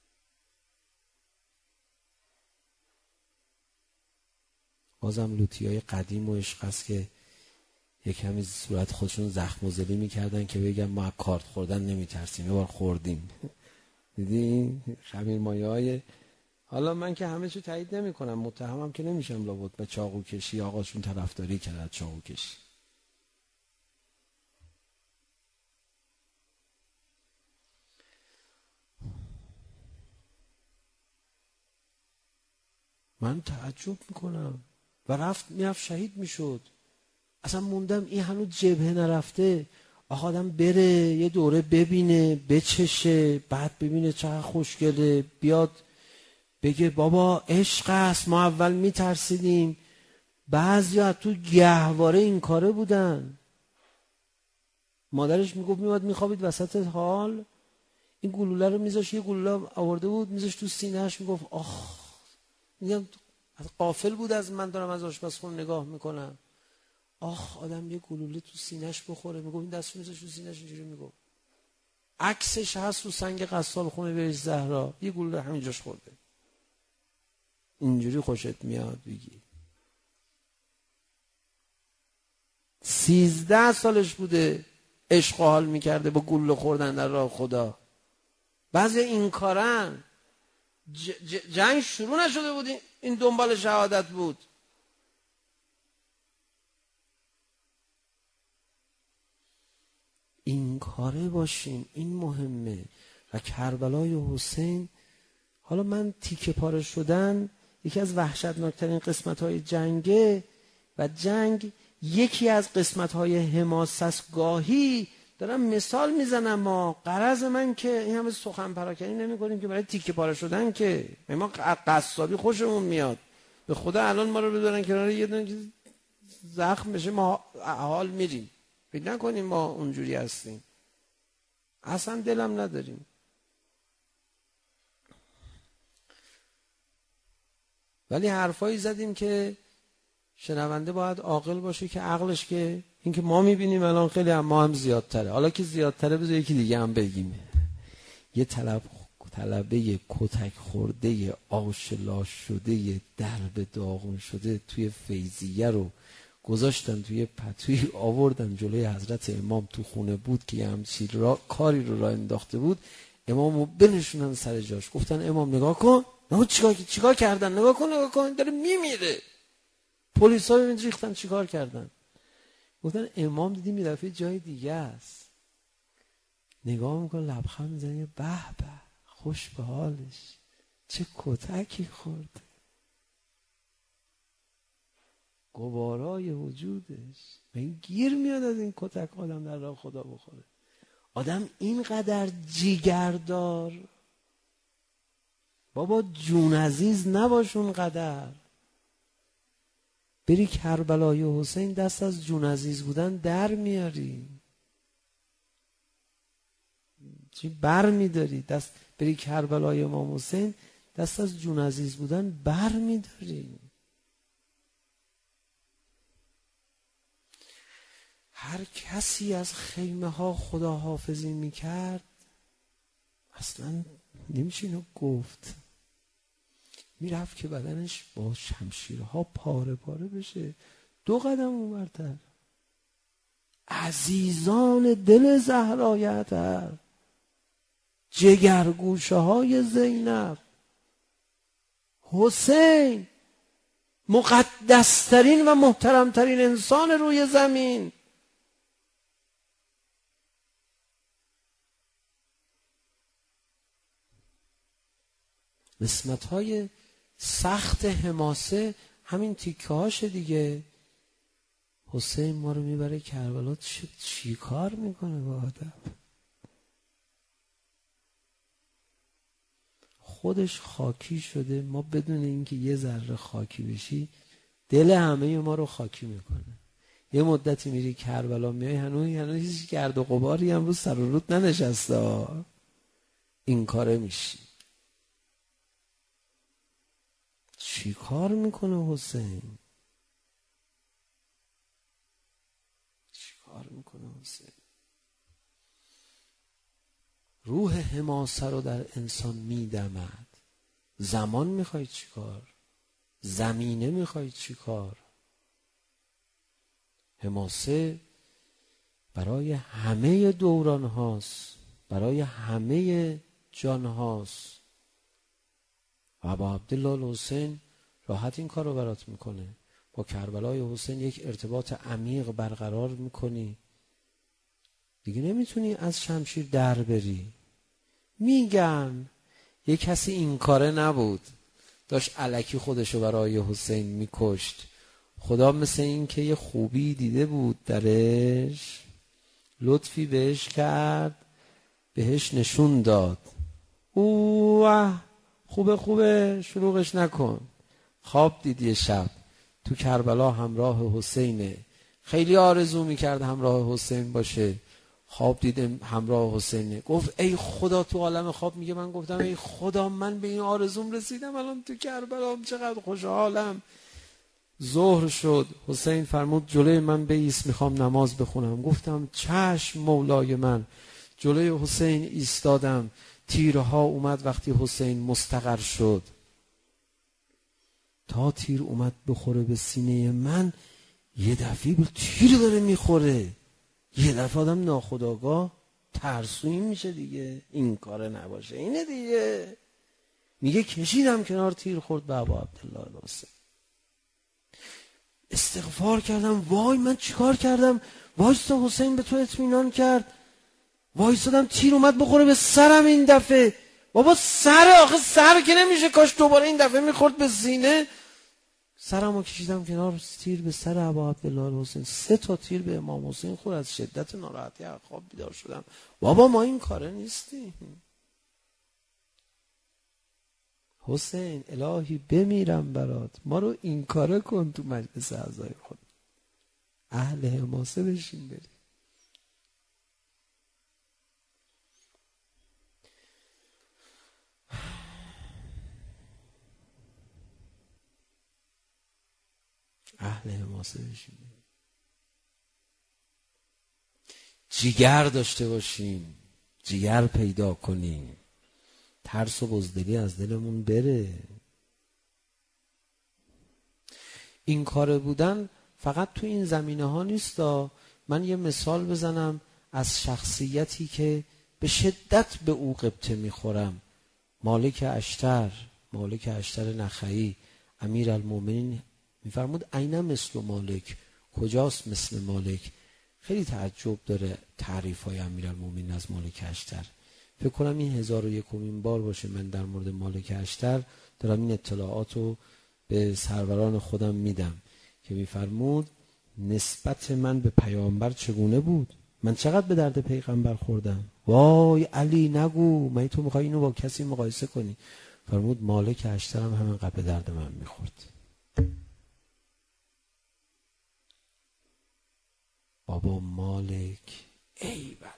بازم لوطیای قدیم و عشق است که یک کمی صورت خودشون زخم و زلی میکردن که بگن ما از کارت خوردن نمیترسیم، یه بار خوردیم. دیدی خمیر مایه های. حالا من که همه چی تایید نمی کنم، متهمم که نمیشم لابد به چاقو کشی آقاشون طرفداری کرد چاقو کشی. من تعجب میکنم و میرفت شهید میشد. اصلا موندم این هنوز جبهه نرفته، آدم بره یه دوره ببینه بچشه، بعد ببینه چقدر خوشگله، بیاد بگه بابا عشق است، ما اول میترسیدیم. بعضیا تو گهواره این کاره بودن. مادرش میگفت میواد میخوابید وسط حال، این گلوله رو میذاش، یه گلوله آورده بود میذاش تو سینه‌اش، میگفت آخ، میگم غافل بود از من، دارم از آشپزخونه نگاه میکنم، آخ آدم یه گلوله تو سینه‌اش بخوره. میگفت این دستو میذاش تو سینه‌اش اینجوری میگفت. عکسش هست تو سنگ غسال خونه بهش زهرا، یه گلوله همینجاش خورده. اینجوری خوشت میاد بگی 13 سالش بوده عشق و حال میکرده با گلوله خوردن در راه خدا. بعضی این کارن. جنگ شروع نشده بود این دنبال شهادت بود. این کاره باشیم، این مهمه. و کربلای حسین، حالا من تیکه پاره شدن یکی از وحشتناکترین قسمت‌های جنگه و جنگ یکی از قسمت‌های حماسس. گاهی دارم مثال میزنم، ما غرض من که این همه سخن پراکنی نمی‌کنیم که برای تیکه پاره شدن، که ما قصابی خوشمون میاد. به خدا الان ما رو بذارن کنار یه دونه زخم بشه ما حال میریم، فکر نکنیم ما اونجوری هستیم، اصلا دلم نداریم. ولی حرفایی زدیم که شنونده باید عاقل باشه، که عقلش که این که ما میبینیم الان خیلی ما هم زیادتره. حالا که زیادتره بذار یکی دیگه هم بگیم. یه طلبه کتک خورده آشلاش شده درب داغون شده توی فیضیه رو گذاشتن توی پتوی، آوردن جلوی حضرت امام، تو خونه بود که همچین کاری رو راه انداخته بود. امامو بنشونن سر جاش، گفتن امام نگاه کن، نه چیکار کردن، نگاه کن داره میمیره. پلیسا ببین ریختن چیکار کردن. گفتن امام دیدیم یه دفعه جای دیگه است، نگاه میکنه لبخند میزنه، به به خوش به حالش، چه کتکی خورد، گوارای وجودش. این گیر میاد از این کتک آدم در راه خدا بخوره. آدم اینقدر جیگردار، بابا جون عزیز نباش اونقدر. بری کربلای حسین دست از جون عزیز بودن در میاری، چی بر میداری؟ دست بری کربلای امام حسین دست از جون عزیز بودن بر میداری. هر کسی از خیمه ها خداحافظی میکرد اصلا نمیشه اینو گفت، میرفت که بدنش با شمشیرها پاره پاره بشه. 2 قدم اونورتر عزیزان دل زهرایتر، جگرگوشه های زینب، حسین، مقدسترین و محترمترین انسان روی زمین، قسمت‌های سخت حماسه همین تیکه هاشه دیگه. حسین ما رو میبره کربلا، چی کار میکنه با آدم؟ خودش خاکی شده، ما بدون اینکه یه ذره خاکی بشی دل همه ما رو خاکی میکنه. یه مدتی میری کربلا میای هنوز هیچ گرد و غباری هم رو سر و رود ننشسته، این کاره میشی. چی کار میکنه حسین؟ چی کار میکنه حسین؟ روح حماسه رو در انسان میدمد. زمان میخوای چی کار؟ زمینه میخوای چی کار؟ حماسه برای همه دوران هاست، برای همه جان هاست. و ابا عبدالله الحسین راحت این کار رو برات میکنه. با کربلای حسین یک ارتباط عمیق برقرار میکنی، دیگه نمیتونی از شمشیر در بری. میگن یه کسی این کاره نبود، داشت الکی خودشو برای حسین میکشت، خدا مثل این که یه خوبی دیده بود درش، لطفی بهش کرد، بهش نشون داد. اوه خوبه شلوغش نکن. خواب دید یه شب تو کربلا همراه حسینه، خیلی آرزو میکرد همراه حسین باشه. خواب دید همراه حسینه، گفت ای خدا، تو عالم خواب میگه من گفتم ای خدا من به این آرزوم رسیدم، الان تو کربلا چقدر خوشحالم. ظهر شد، حسین فرمود جلوی من بایست میخوام نماز بخونم. گفتم چشم مولای من. جلوی حسین ایستادم، تیرها اومد. وقتی حسین مستقر شد، تا تیر اومد بخوره به سینه من، یه دفعه تیر داره میخوره. یه دفعه آدم ناخودآگاه ترسویی میشه دیگه، این کاره نباشه اینه دیگه. میگه کشیدم کنار، تیر خورد به ابا عبدالله الحسین. استغفار کردم، وای من چیکار کردم؟ وایستا حسین به تو اطمینان کرد، وایسادم تیر اومد بخوره به سرم این دفعه. بابا آخه سر که نمیشه، کاش دوباره این دفعه میخورد به سینه. سرمو کشیدم کنار، تیر به سر ابا عبدالله الحسین. 3 تا تیر به امام حسین خورد. از شدت ناراحتی از خواب بیدار شدم. بابا ما این کاره نیستیم. حسین الهی بمیرم برات، ما رو این کاره کن تو مجلس اعضای خود، اهل حماسه بشین بریم. اهل حماسه بشیم، جیگر داشته باشیم، جیگر پیدا کنیم، ترس و بزدلی از دلمون بره. این کاره بودن فقط تو این زمینه ها نیست. من یه مثال بزنم از شخصیتی که به شدت به او غبطه میخورم. مالک اشتر نخعی امیرالمومنین میفرمود این مثل مالک، کجاست مثل مالک؟ خیلی تعجب داره تعریف های امیرالمومنین از مالک اشتر. فکر کنم این 1001مین بار باشه من در مورد مالک اشتر دارم این اطلاعات رو به سروران خودم میدم که میفرمود نسبت من به پیامبر چگونه بود، من چقدر به درد پیغمبر خوردم. وای علی نگو، من تو میخوای اینو با کسی مقایسه کنی؟ فرمود مالک اشتر هم همینقدر به درد من میخورد. بابا مالک ای والله.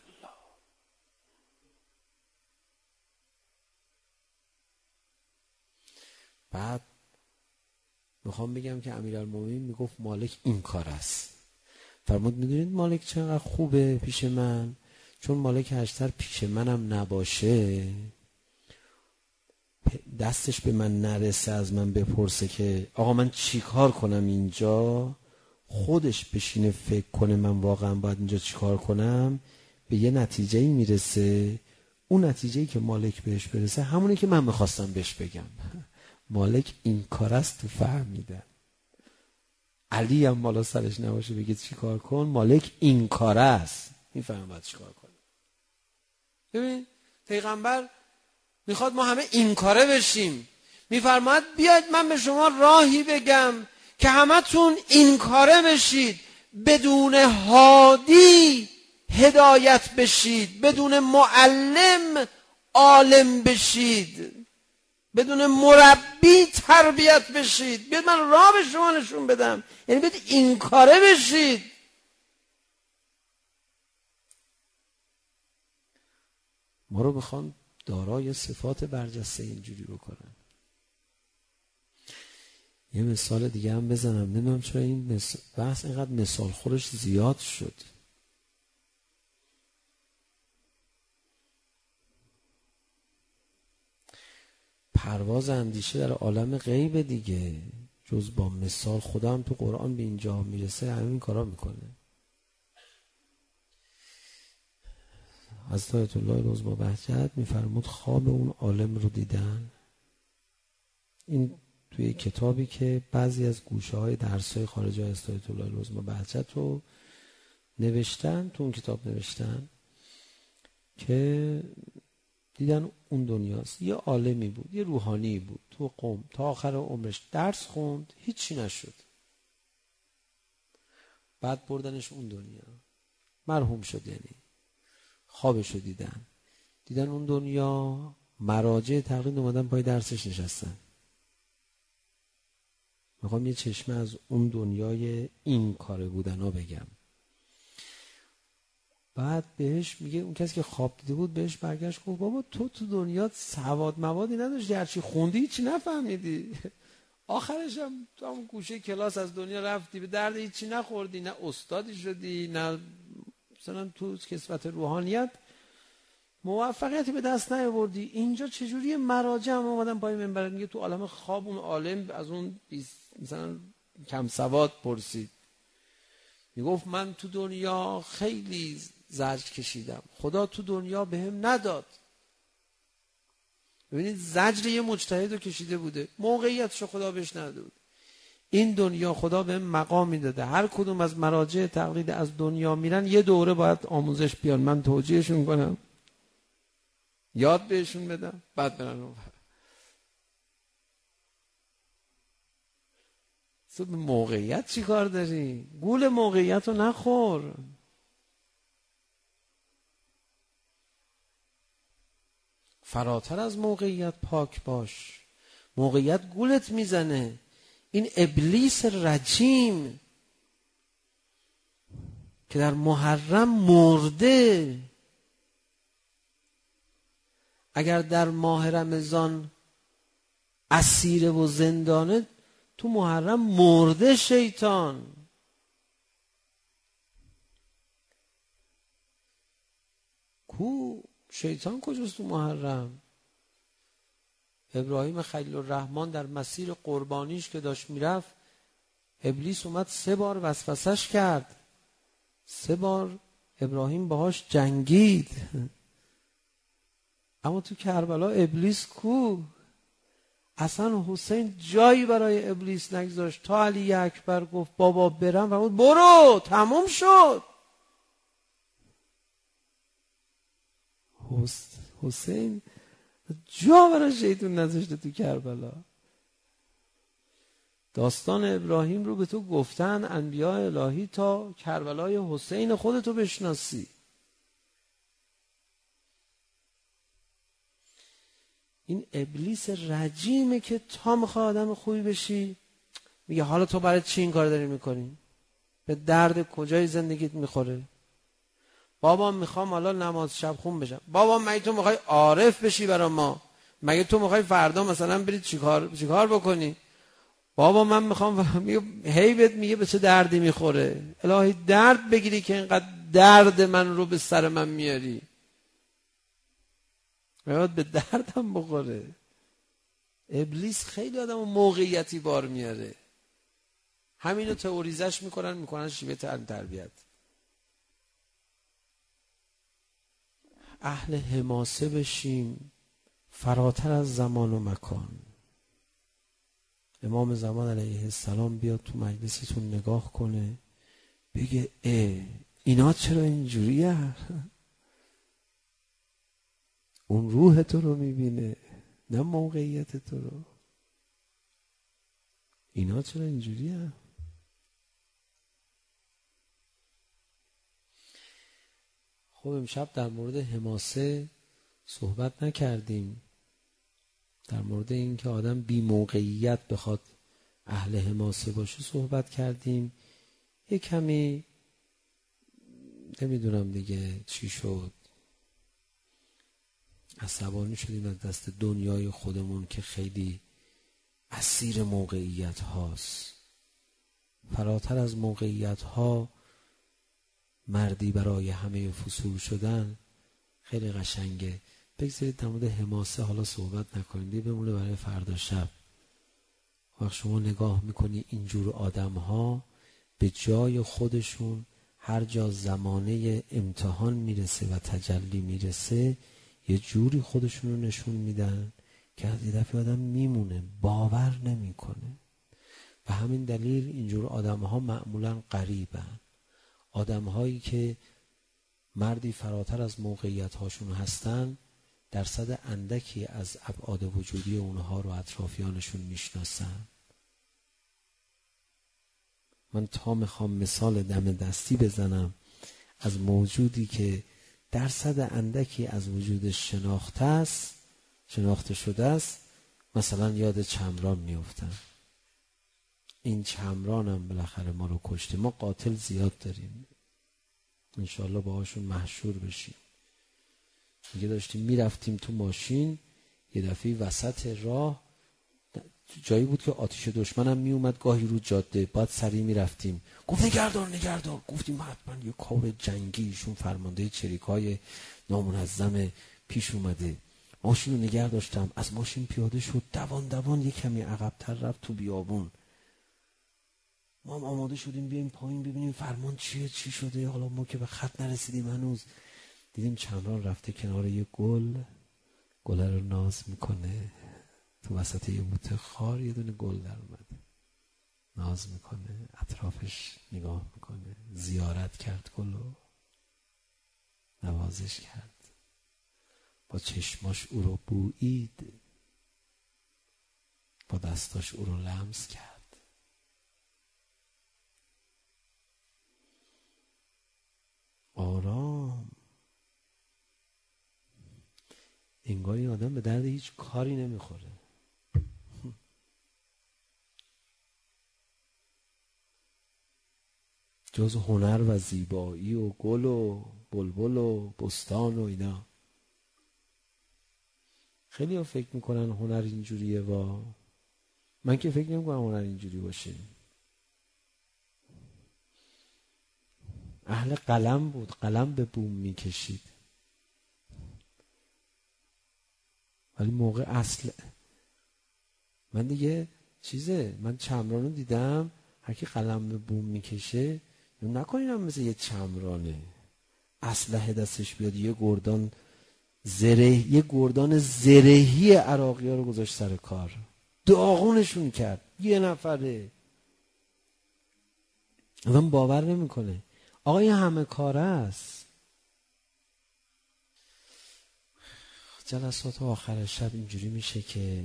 بعد میخوام بگم که امیرالمومنین میگفت مالک این کار است. فرمود میدونید مالک چقدر خوبه پیش من؟ چون مالک هشتر پیش منم نباشه، دستش به من نرسه از من بپرسه که آقا من چی کار کنم اینجا، خودش بشینه فکر کنه من واقعا باید اینجا چی کار کنم، به یه نتیجه‌ای میرسه. اون نتیجه‌ای که مالک بهش برسه همونی که من میخواستم بهش بگم. مالک این کار است تو فهمیدن. علی هم بالا سرش نباشه بگه چی کار کن، مالک این کار است، میفهمه باید چی کار کنه. ببین پیغمبر میخواد ما همه این کاره بشیم، میفرماید بیاید من به شما راهی بگم که همتون این کاره بشید، بدون هادی هدایت بشید، بدون معلم عالم بشید، بدون مربی تربیت بشید. بیاید من راه به شما نشون بدم، یعنی بیاید این کاره بشید. ما رو بخوان دارای صفات برجسته اینجوری بکنن. یه مثال دیگه هم بزنم، نمیدونم چرا این بحث اینقدر مثال خورش زیاد شد. پرواز اندیشه در عالم غیب دیگه، جز با مثال خدا هم تو قرآن به اینجا میرسه همین کارا میکنه. حضرت آیت الله العظمی بهجت میفرمود خواب اون عالم رو دیدن. این توی کتابی که بعضی از گوشه‌های درس‌های خارجی از آیت الله العظمی بهجت رو نوشتن، تو اون کتاب نوشتن که دیدن اون دنیاست. یه عالمی بود، یه روحانی بود تو قم، تا آخر عمرش درس خوند، هیچی نشد. بعد بردنش اون دنیا، مرحوم شد، یعنی خوابشو دیدن اون دنیا مراجع تقلید اومدن پای درسش نشستن. میخوام یه چشمه از اون دنیای این کاره بودن ها بگم. بعد بهش میگه، اون کسی که خواب دیده بود بهش برگشت گفت بابا تو دنیا سواد موادی نداشتی، هرچی خوندی هیچی نفهمیدی، آخرش هم تو همون گوشه کلاس از دنیا رفتی، به درد هیچی نخوردی، نه استادی شدی، نه مثلا تو کسوت روحانیت موفقیتی به دست نیاوردی. اینجا چجوری مراجع هم اومدن پای منبر میگه تو عالم خواب اون عالم از اون مثلا کم سواد پرسید، میگفت من تو دنیا خیلی زجر کشیدم، خدا تو دنیا بهم نداد. ببینید زجر یه مجتهد رو کشیده بوده، موقعیتشو خدا بهش نداده بود. این دنیا خدا بهم مقامی داده، هر کدوم از مراجع تقلید از دنیا میرن یه دوره باید آموزش بیان، من توجیهشون کنم، یاد بهشون بدم، بعد برن اون. تو به موقعیت چی کار داری؟ گول موقعیت رو نخور. فراتر از موقعیت پاک باش. موقعیت گولت میزنه. این ابلیس رجیم که در محرم مرده، اگر در ماه رمضان اسیره و زندانه، تو محرم مرده شیطان. کو شیطان کجاست تو محرم؟ ابراهیم خلیل الرحمن در مسیر قربانیش که داشت میرفت، ابلیس اومد 3 بار وسوسش کرد، 3 بار ابراهیم باهاش جنگید. اما تو کربلا ابلیس کو؟ اصلا حسین جایی برای ابلیس نگذاشت تا علی اکبر گفت بابا برم، و برو، تموم شد. حسین جا برای شیطون نذاشته تو کربلا. داستان ابراهیم رو به تو گفتن انبیاء الهی تا کربلای حسین خودتو بشناسی. این ابلیس رجیمه که تا میخواه آدم خوبی بشی میگه حالا تو برای چی این کار داری میکنی؟ به درد کجای زندگیت میخوره؟ بابا میخوام حالا نماز شب خون بشم. بابا مگه تو میخوای عارف بشی برای ما؟ مگه تو میخوای فردا مثلا بری چیکار بکنی؟ بابا من میخوام، هیبت میگه به چه دردی میخوره؟ الهی درد بگیری که اینقدر درد من رو به سر من میاری. باید به دردم بخوره. ابلیس خیلی آدم موقعیتی بار میاره، همینو تئوریزش میکنن شیوه تربیت. اهل حماسه بشیم فراتر از زمان و مکان. امام زمان علیه السلام بیاد تو مجلسیتون نگاه کنه بگه اینا چرا اینجوریه؟ اون روح تو رو میبینه نه موقعیت تو رو. اینا چرا اینجوریه؟ خب امشب در مورد حماسه صحبت نکردیم، در مورد این که آدم بی موقعیت بخواد اهل حماسه باشه صحبت کردیم. یه کمی نمیدونم دیگه چی شد، عصبانی شدیم از دست دنیای خودمون که خیلی اسیر موقعیت هاست. فراتر از موقعیت ها مردی برای همه فصول شدن خیلی قشنگه. بگذارید در مورد حماسه حالا صحبت نکنیم، دیگه بمونه برای فردا شب. وقت شما نگاه میکنی اینجور آدم ها به جای خودشون هر جا زمانه امتحان میرسه و تجلی میرسه یه جوری خودشون رو نشون میدن که از یه دفعه آدم میمونه، باور نمیکنه. و همین دلیل اینجور آدم ها معمولا غریبن. آدم هایی که مردی فراتر از موقعیت هاشون هستن درصد اندکی از ابعاد وجودی اونها رو اطرافیانشون میشناسن. من تا میخوام مثال دم دستی بزنم از موجودی که درصد اندکی از وجودش شناخته شده است، مثلا یاد چمران میافتم. این چمران هم بالاخره ما رو کشته. ما قاتل زیاد داریم، انشالله باهاشون محشور بشیم. میگه داشتیم میرفتیم تو ماشین، یه دفعه وسط راه جایی بود که آتش دشمنم میومد گاهی رو جاده، بعد سریع میرفتیم. گفت نگردار. گفتیم حتما یه کار جنگی، ایشون فرمانده چریکای نامنظم پیش اومده. ماشین رو نگه داشتم، از ماشین پیاده شد، دوان یه کمی عقب‌تر رفت تو بیابون. ما هم آماده شدیم بیایم پایین ببینیم فرمان چی شده. حالا ما که به خط نرسیدیم هنوز، دیدیم چمران رفته کنار یه گل رو ناز میکنه. تو وسط یه بوته خار یه دونه گل در اومده، ناز میکنه، اطرافش نگاه میکنه. زیارت کرد گل رو، نوازش کرد، با چشماش او رو بویید، با دستاش او رو لمس کرد. آرام. انگار این آدم به درد هیچ کاری نمیخوره. جز هنر و زیبایی و گل و بلبل و بستان و اینا. خیلی ها فکر میکنن هنر اینجوریه، من که فکر نمیکنم هنر اینجوری باشه. اهل قلم بود، قلم به بوم میکشید. ولی موقع اصل من دیگه من چمرانو دیدم، هر کی قلم به بوم میکشه نکنینم مثل یه چمرانه اسلحه دستش بیاد یه گردان زرهی عراقی ها رو گذاشت سر کار، داغونشون کرد. یه نفره آدم باور نمیکنه. آقا این همه کاره است. جلسات آخر شب اینجوری میشه که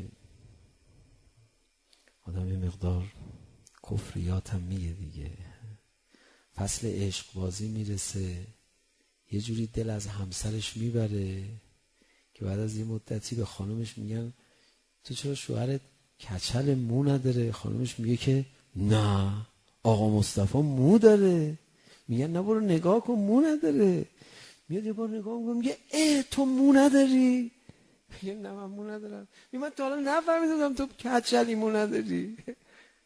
آدم یه مقدار کفریات هم میگه دیگه. فصل عشق بازی میرسه، یه جوری دل از همسرش میبره که بعد از یه مدتی به خانمش میگن تو چرا شوهرت کچل مو نداره؟ خانمش میگه که نه آقا مصطفی مو داره. میگن نه برو نگاه کن مو نداره. میاد یه بار نگاه میکنه میگه تو مو نداری؟ میگه نه من مو ندارم. میگه من تا حالا نفهمیدم تو کچلی مو نداری.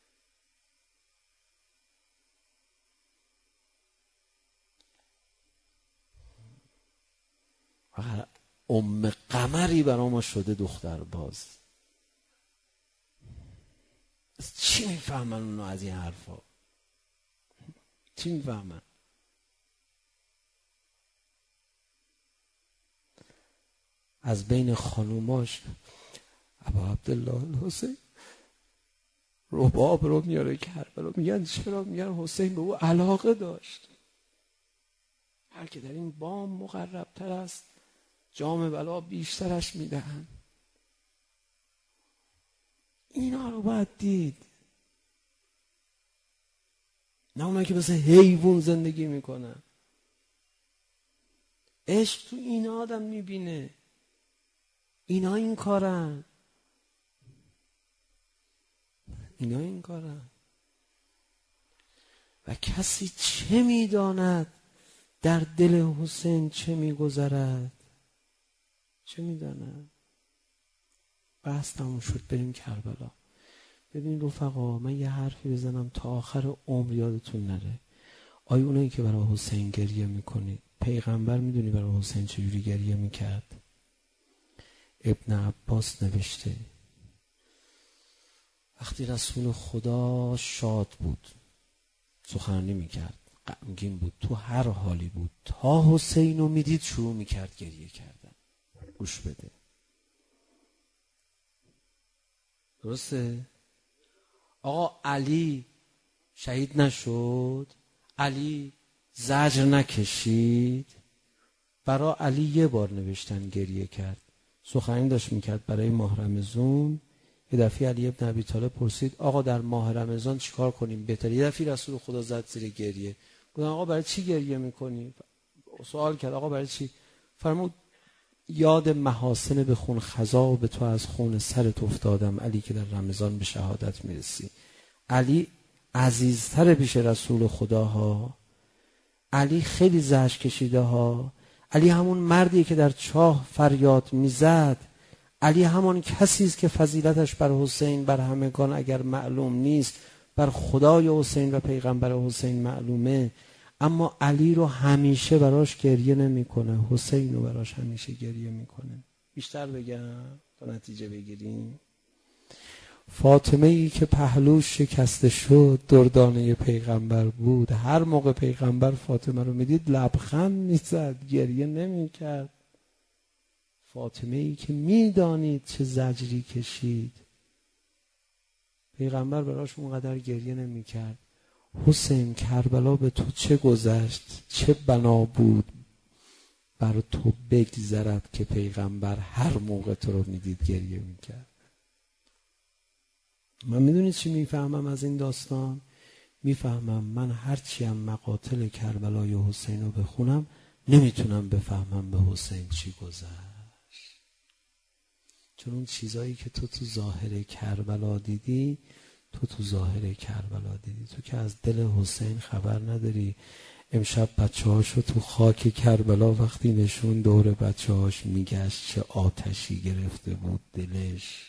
قمری برا ما شده دختر باز. چی میفهمن اونو از این حرفا؟ چی میفهمن؟ از بین خانوماش ابا عبدالله الحسین رباب رو میاره کربلا. میگن چرا؟ میگن حسین به او علاقه داشت. هر که در این بام مقربتر است جام بلا بیشترش میدهن. اینا رو باید دید، نه اونایی که مثل حیوان زندگی میکنن. عشق تو اینا آدم میبینه. اینا این کارن. و کسی چه میداند در دل حسین چه میگذرد؟ چه میداند؟ بحث تموم شد، بریم کربلا. ببین رفقا، من یه حرفی بزنم تا آخر عمر یادتون نره. آیا اونایی که برای حسین گریه میکنید، پیغمبر میدونی برای حسین چجوری گریه میکرد؟ ابن عباس نوشته وقتی رسول خدا شاد بود، سخنرانی میکرد، غمگین بود، تو هر حالی بود، تا حسین رو میدید شروع میکرد گریه کردن. گوش بده. درسته؟ آقا علی شهید نشد؟ علی زجر نکشید؟ برای علی یه بار نوشتن گریه کرد. سخنرانی داشت میکرد برای ماه رمضان. یه دفعه علی ابن ابی طالب پرسید آقا در ماه رمضان چیکار کنیم بهتره؟ یه دفعه رسول خدا زد زیر گریه. گفتن آقا برای چی گریه میکنی؟ سوال کرد آقا برای چی؟ فرمود یاد محاسن بخون خضا به تو از خون سرت افتادم علی که در رمضان به شهادت میرسی. علی عزیزتر پیش رسول خدا ها. علی خیلی زجر کشیده ها. علی همون مردی که در چاه فریاد میزد. علی همون کسی است که فضیلتش بر حسین بر همگان اگر معلوم نیست بر خدای حسین و پیغمبر حسین معلومه، اما علی رو همیشه براش گریه نمیکنه، حسین رو براش همیشه گریه میکنه. بیشتر بگم تا نتیجه بگیریم. فاطمه ای که پهلوش شکسته شد دردانه پیغمبر بود. هر موقع پیغمبر فاطمه رو میدید لبخند میزد، گریه نمیکرد. فاطمه ای که میدانید چه زجری کشید، پیغمبر براش اونقدر گریه نمیکرد. حسین کربلا به تو چه گذشت؟ چه بنا بود بر تو بگذرد که پیغمبر هر موقع تو رو میدید گریه میکرد؟ من میدونید چی میفهمم از این داستان؟ میفهمم من هرچی هم مقاتل کربلای حسین رو بخونم نمیتونم بفهمم به حسین چی گذشت. چون اون چیزایی که تو ظاهر کربلا دیدی، تو ظاهر کربلا دیدی. تو که از دل حسین خبر نداری. امشب بچه‌هاشو تو خاک کربلا وقتی نشون دور بچه‌هاش میگشت چه آتشی گرفته بود دلش.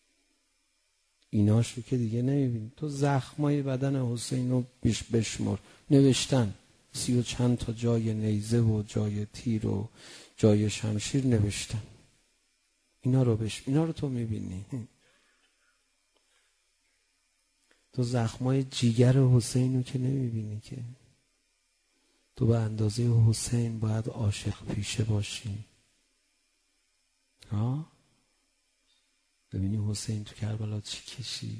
ایناشو که دیگه نمیبینی. تو زخمای بدن حسین رو بشمر. نوشتن 30 و چند تا جای نیزه و جای تیر و جای شمشیر نوشتن. اینا رو تو میبینی. تو زخمای جیگر حسین رو که نمیبینی که. تو به اندازه حسین باید عاشق پیشه باشی. ببینی حسین تو کربلا چی کشید.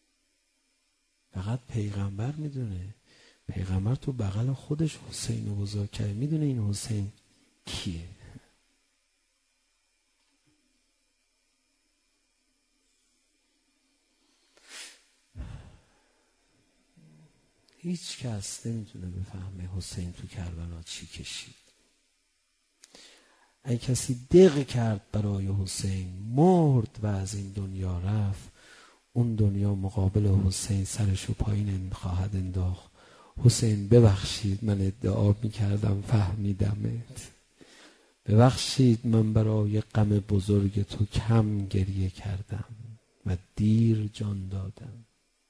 فقط پیغمبر میدونه. پیغمبر تو بغل خودش حسین رو بزرگ کرد. میدونه این حسین کیه. هیچ کس نمیتونه بفهمه حسین تو کربلا چی کشید. اگه کسی دق کرد برای حسین مرد و از این دنیا رفت، اون دنیا مقابل حسین سرشو پایین خواهد انداخت. حسین ببخشید من ادعا میکردم فهمیدمت. ببخشید من برای غم بزرگ تو کم گریه کردم و دیر جان دادم.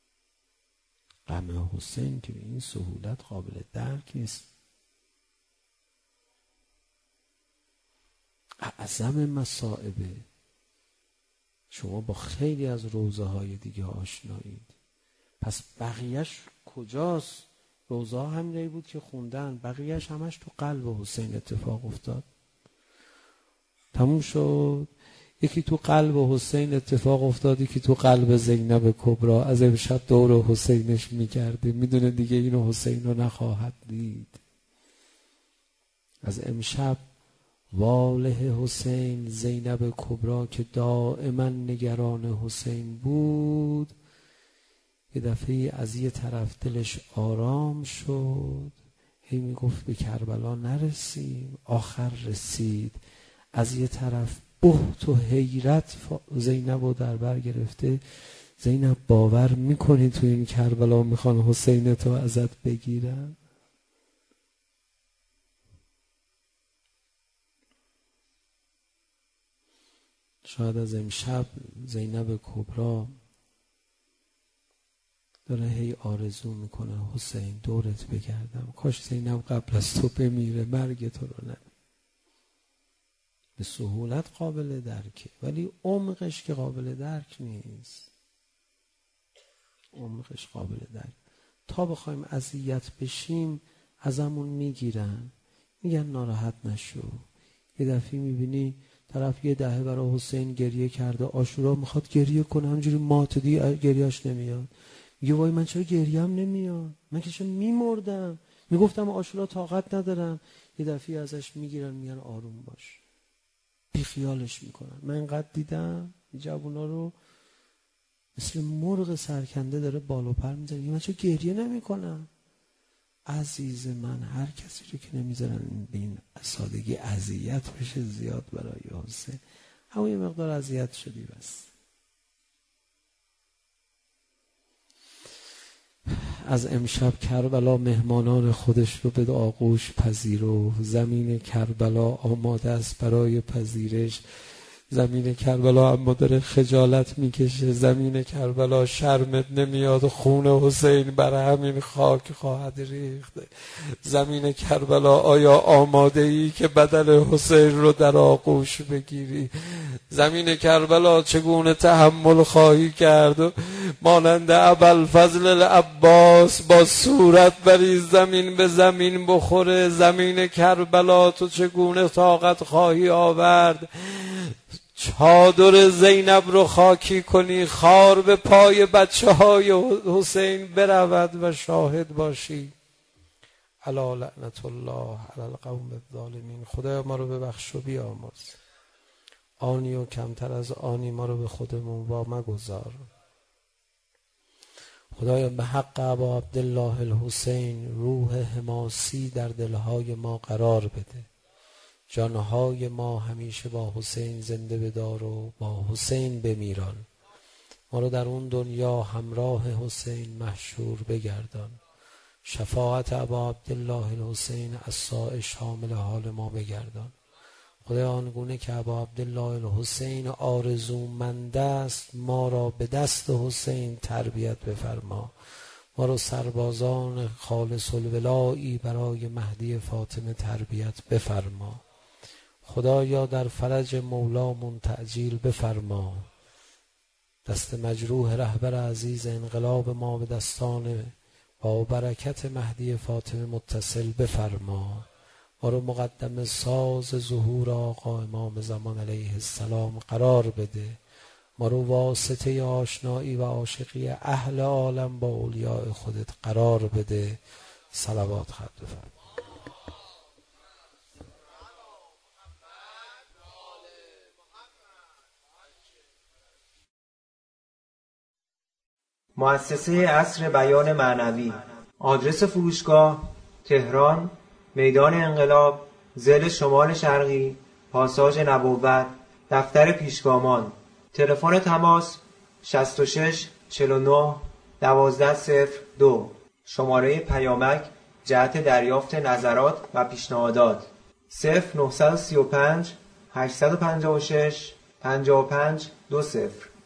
غم حسین که به این سهولت قابل درک نیست. اعظم مصائبه. شما با خیلی از روضه های دیگه آشنایید، پس بقیهش کجاست؟ روضه ها همینایی بود که خوندن، بقیهش همش تو قلب حسین اتفاق افتاد. تموم شد. یکی تو قلب حسین اتفاق افتاد، یکی تو قلب زینب کبرا. از امشب دور حسینش میکرده، میدونه دیگه اینو حسین رو نخواهد دید. از امشب واله حسین زینب کبرا که دائما نگران حسین بود، یه دفعه از یه طرف دلش آرام شد. هی میگفت به کربلا نرسیم، آخر رسید. از یه طرف بهت و حیرت زینب رو در بر گرفته. زینب باور میکنی تو این کربلا میخوان حسین تو ازت بگیرن؟ شاید از امشب زینب کبرا داره هی آرزو میکنه حسین دورت بگردم، کاش زینب قبل از تو بمیره، مرگ تو رو نه. به سهولت قابل درکه، ولی عمقش که قابل درک نیست. عمقش قابل درک. تا بخوایم اذیت بشیم ازمون میگیرن، میگن ناراحت نشو. یه دفعه میبینی طرف یه دهه برای حسین گریه کرده، عاشورا میخواد گریه کنه، همجوری مات دی گریهش نمیاد. میگه وای من چرا گریهم نمیاد، من که چرا میمردم، میگفتم عاشورا طاقت ندارم. یه دفعه ازش میگیرن میگن آروم باش، بی خیالش میکنن. من اینقدر دیدم این جوونا رو مثل مرغ سرکنده داره بالو پر میزنه، من چرا گریه نمیکنم. عزیز من، هر کسی رو که نمیذارن به این سادگی اذیت بشه زیاد برای حسین، همون یه مقدار اذیت شدی بس. از امشب کربلا مهمانان خودش رو به آغوش پذیرو. زمین کربلا آماده است برای پذیرش. زمین کربلا اما داره خجالت میکشه. زمین کربلا شرمت نمیاد، خون حسین بر همین خاک خواهد ریخت. زمین کربلا آیا آماده ای که بدن حسین رو در آغوش بگیری؟ زمین کربلا چگونه تحمل خواهی کرد؟ مانند ابوالفضل العباس با صورت بری زمین به زمین بخوره. زمین کربلا تو چگونه طاقت خواهی آورد چادر زینب رو خاکی کنی، خار به پای بچه های حسین برود و شاهد باشی؟ الا لعنت الله علی القوم الظالمین. خدایا ما رو ببخش و بیامرز، آنی و کمتر از آنی ما رو به خودمون وا مگذار. خدایا به حق ابا عبدالله الحسین روح حماسی در دلهای ما قرار بده. جانهای ما همیشه با حسین زنده بدار و با حسین بمیران. ما رو در اون دنیا همراه حسین محشور بگردان. شفاعت ابا عبدالله الحسین عصا شامل حال ما بگردان. خدای آنگونه که ابا عبدالله الحسین آرزومند است، ما را به دست حسین تربیت بفرما. ما رو سربازان خالص الولایی برای مهدی فاطمه تربیت بفرما. خدایا در فرج مولامون تعجیل بفرما. دست مجروح رهبر عزیز انقلاب ما به دستان با برکت مهدی فاطمه متصل بفرما. ما رو مقدم ساز ظهور آقا امام زمان علیه السلام قرار بده. ما رو واسطه آشنایی و عاشقی اهل عالم با اولیاء خودت قرار بده. صلوات خط بفرما. مؤسسه عصر بیان معنوی. آدرس فروشگاه: تهران، میدان انقلاب، ضلع شمال شرقی، پاساژ نبوت، دفتر پیشگامان. تلفن تماس 66 49 12 02. شماره پیامک جهت دریافت نظرات و پیشنهادات 0935 856 55 20.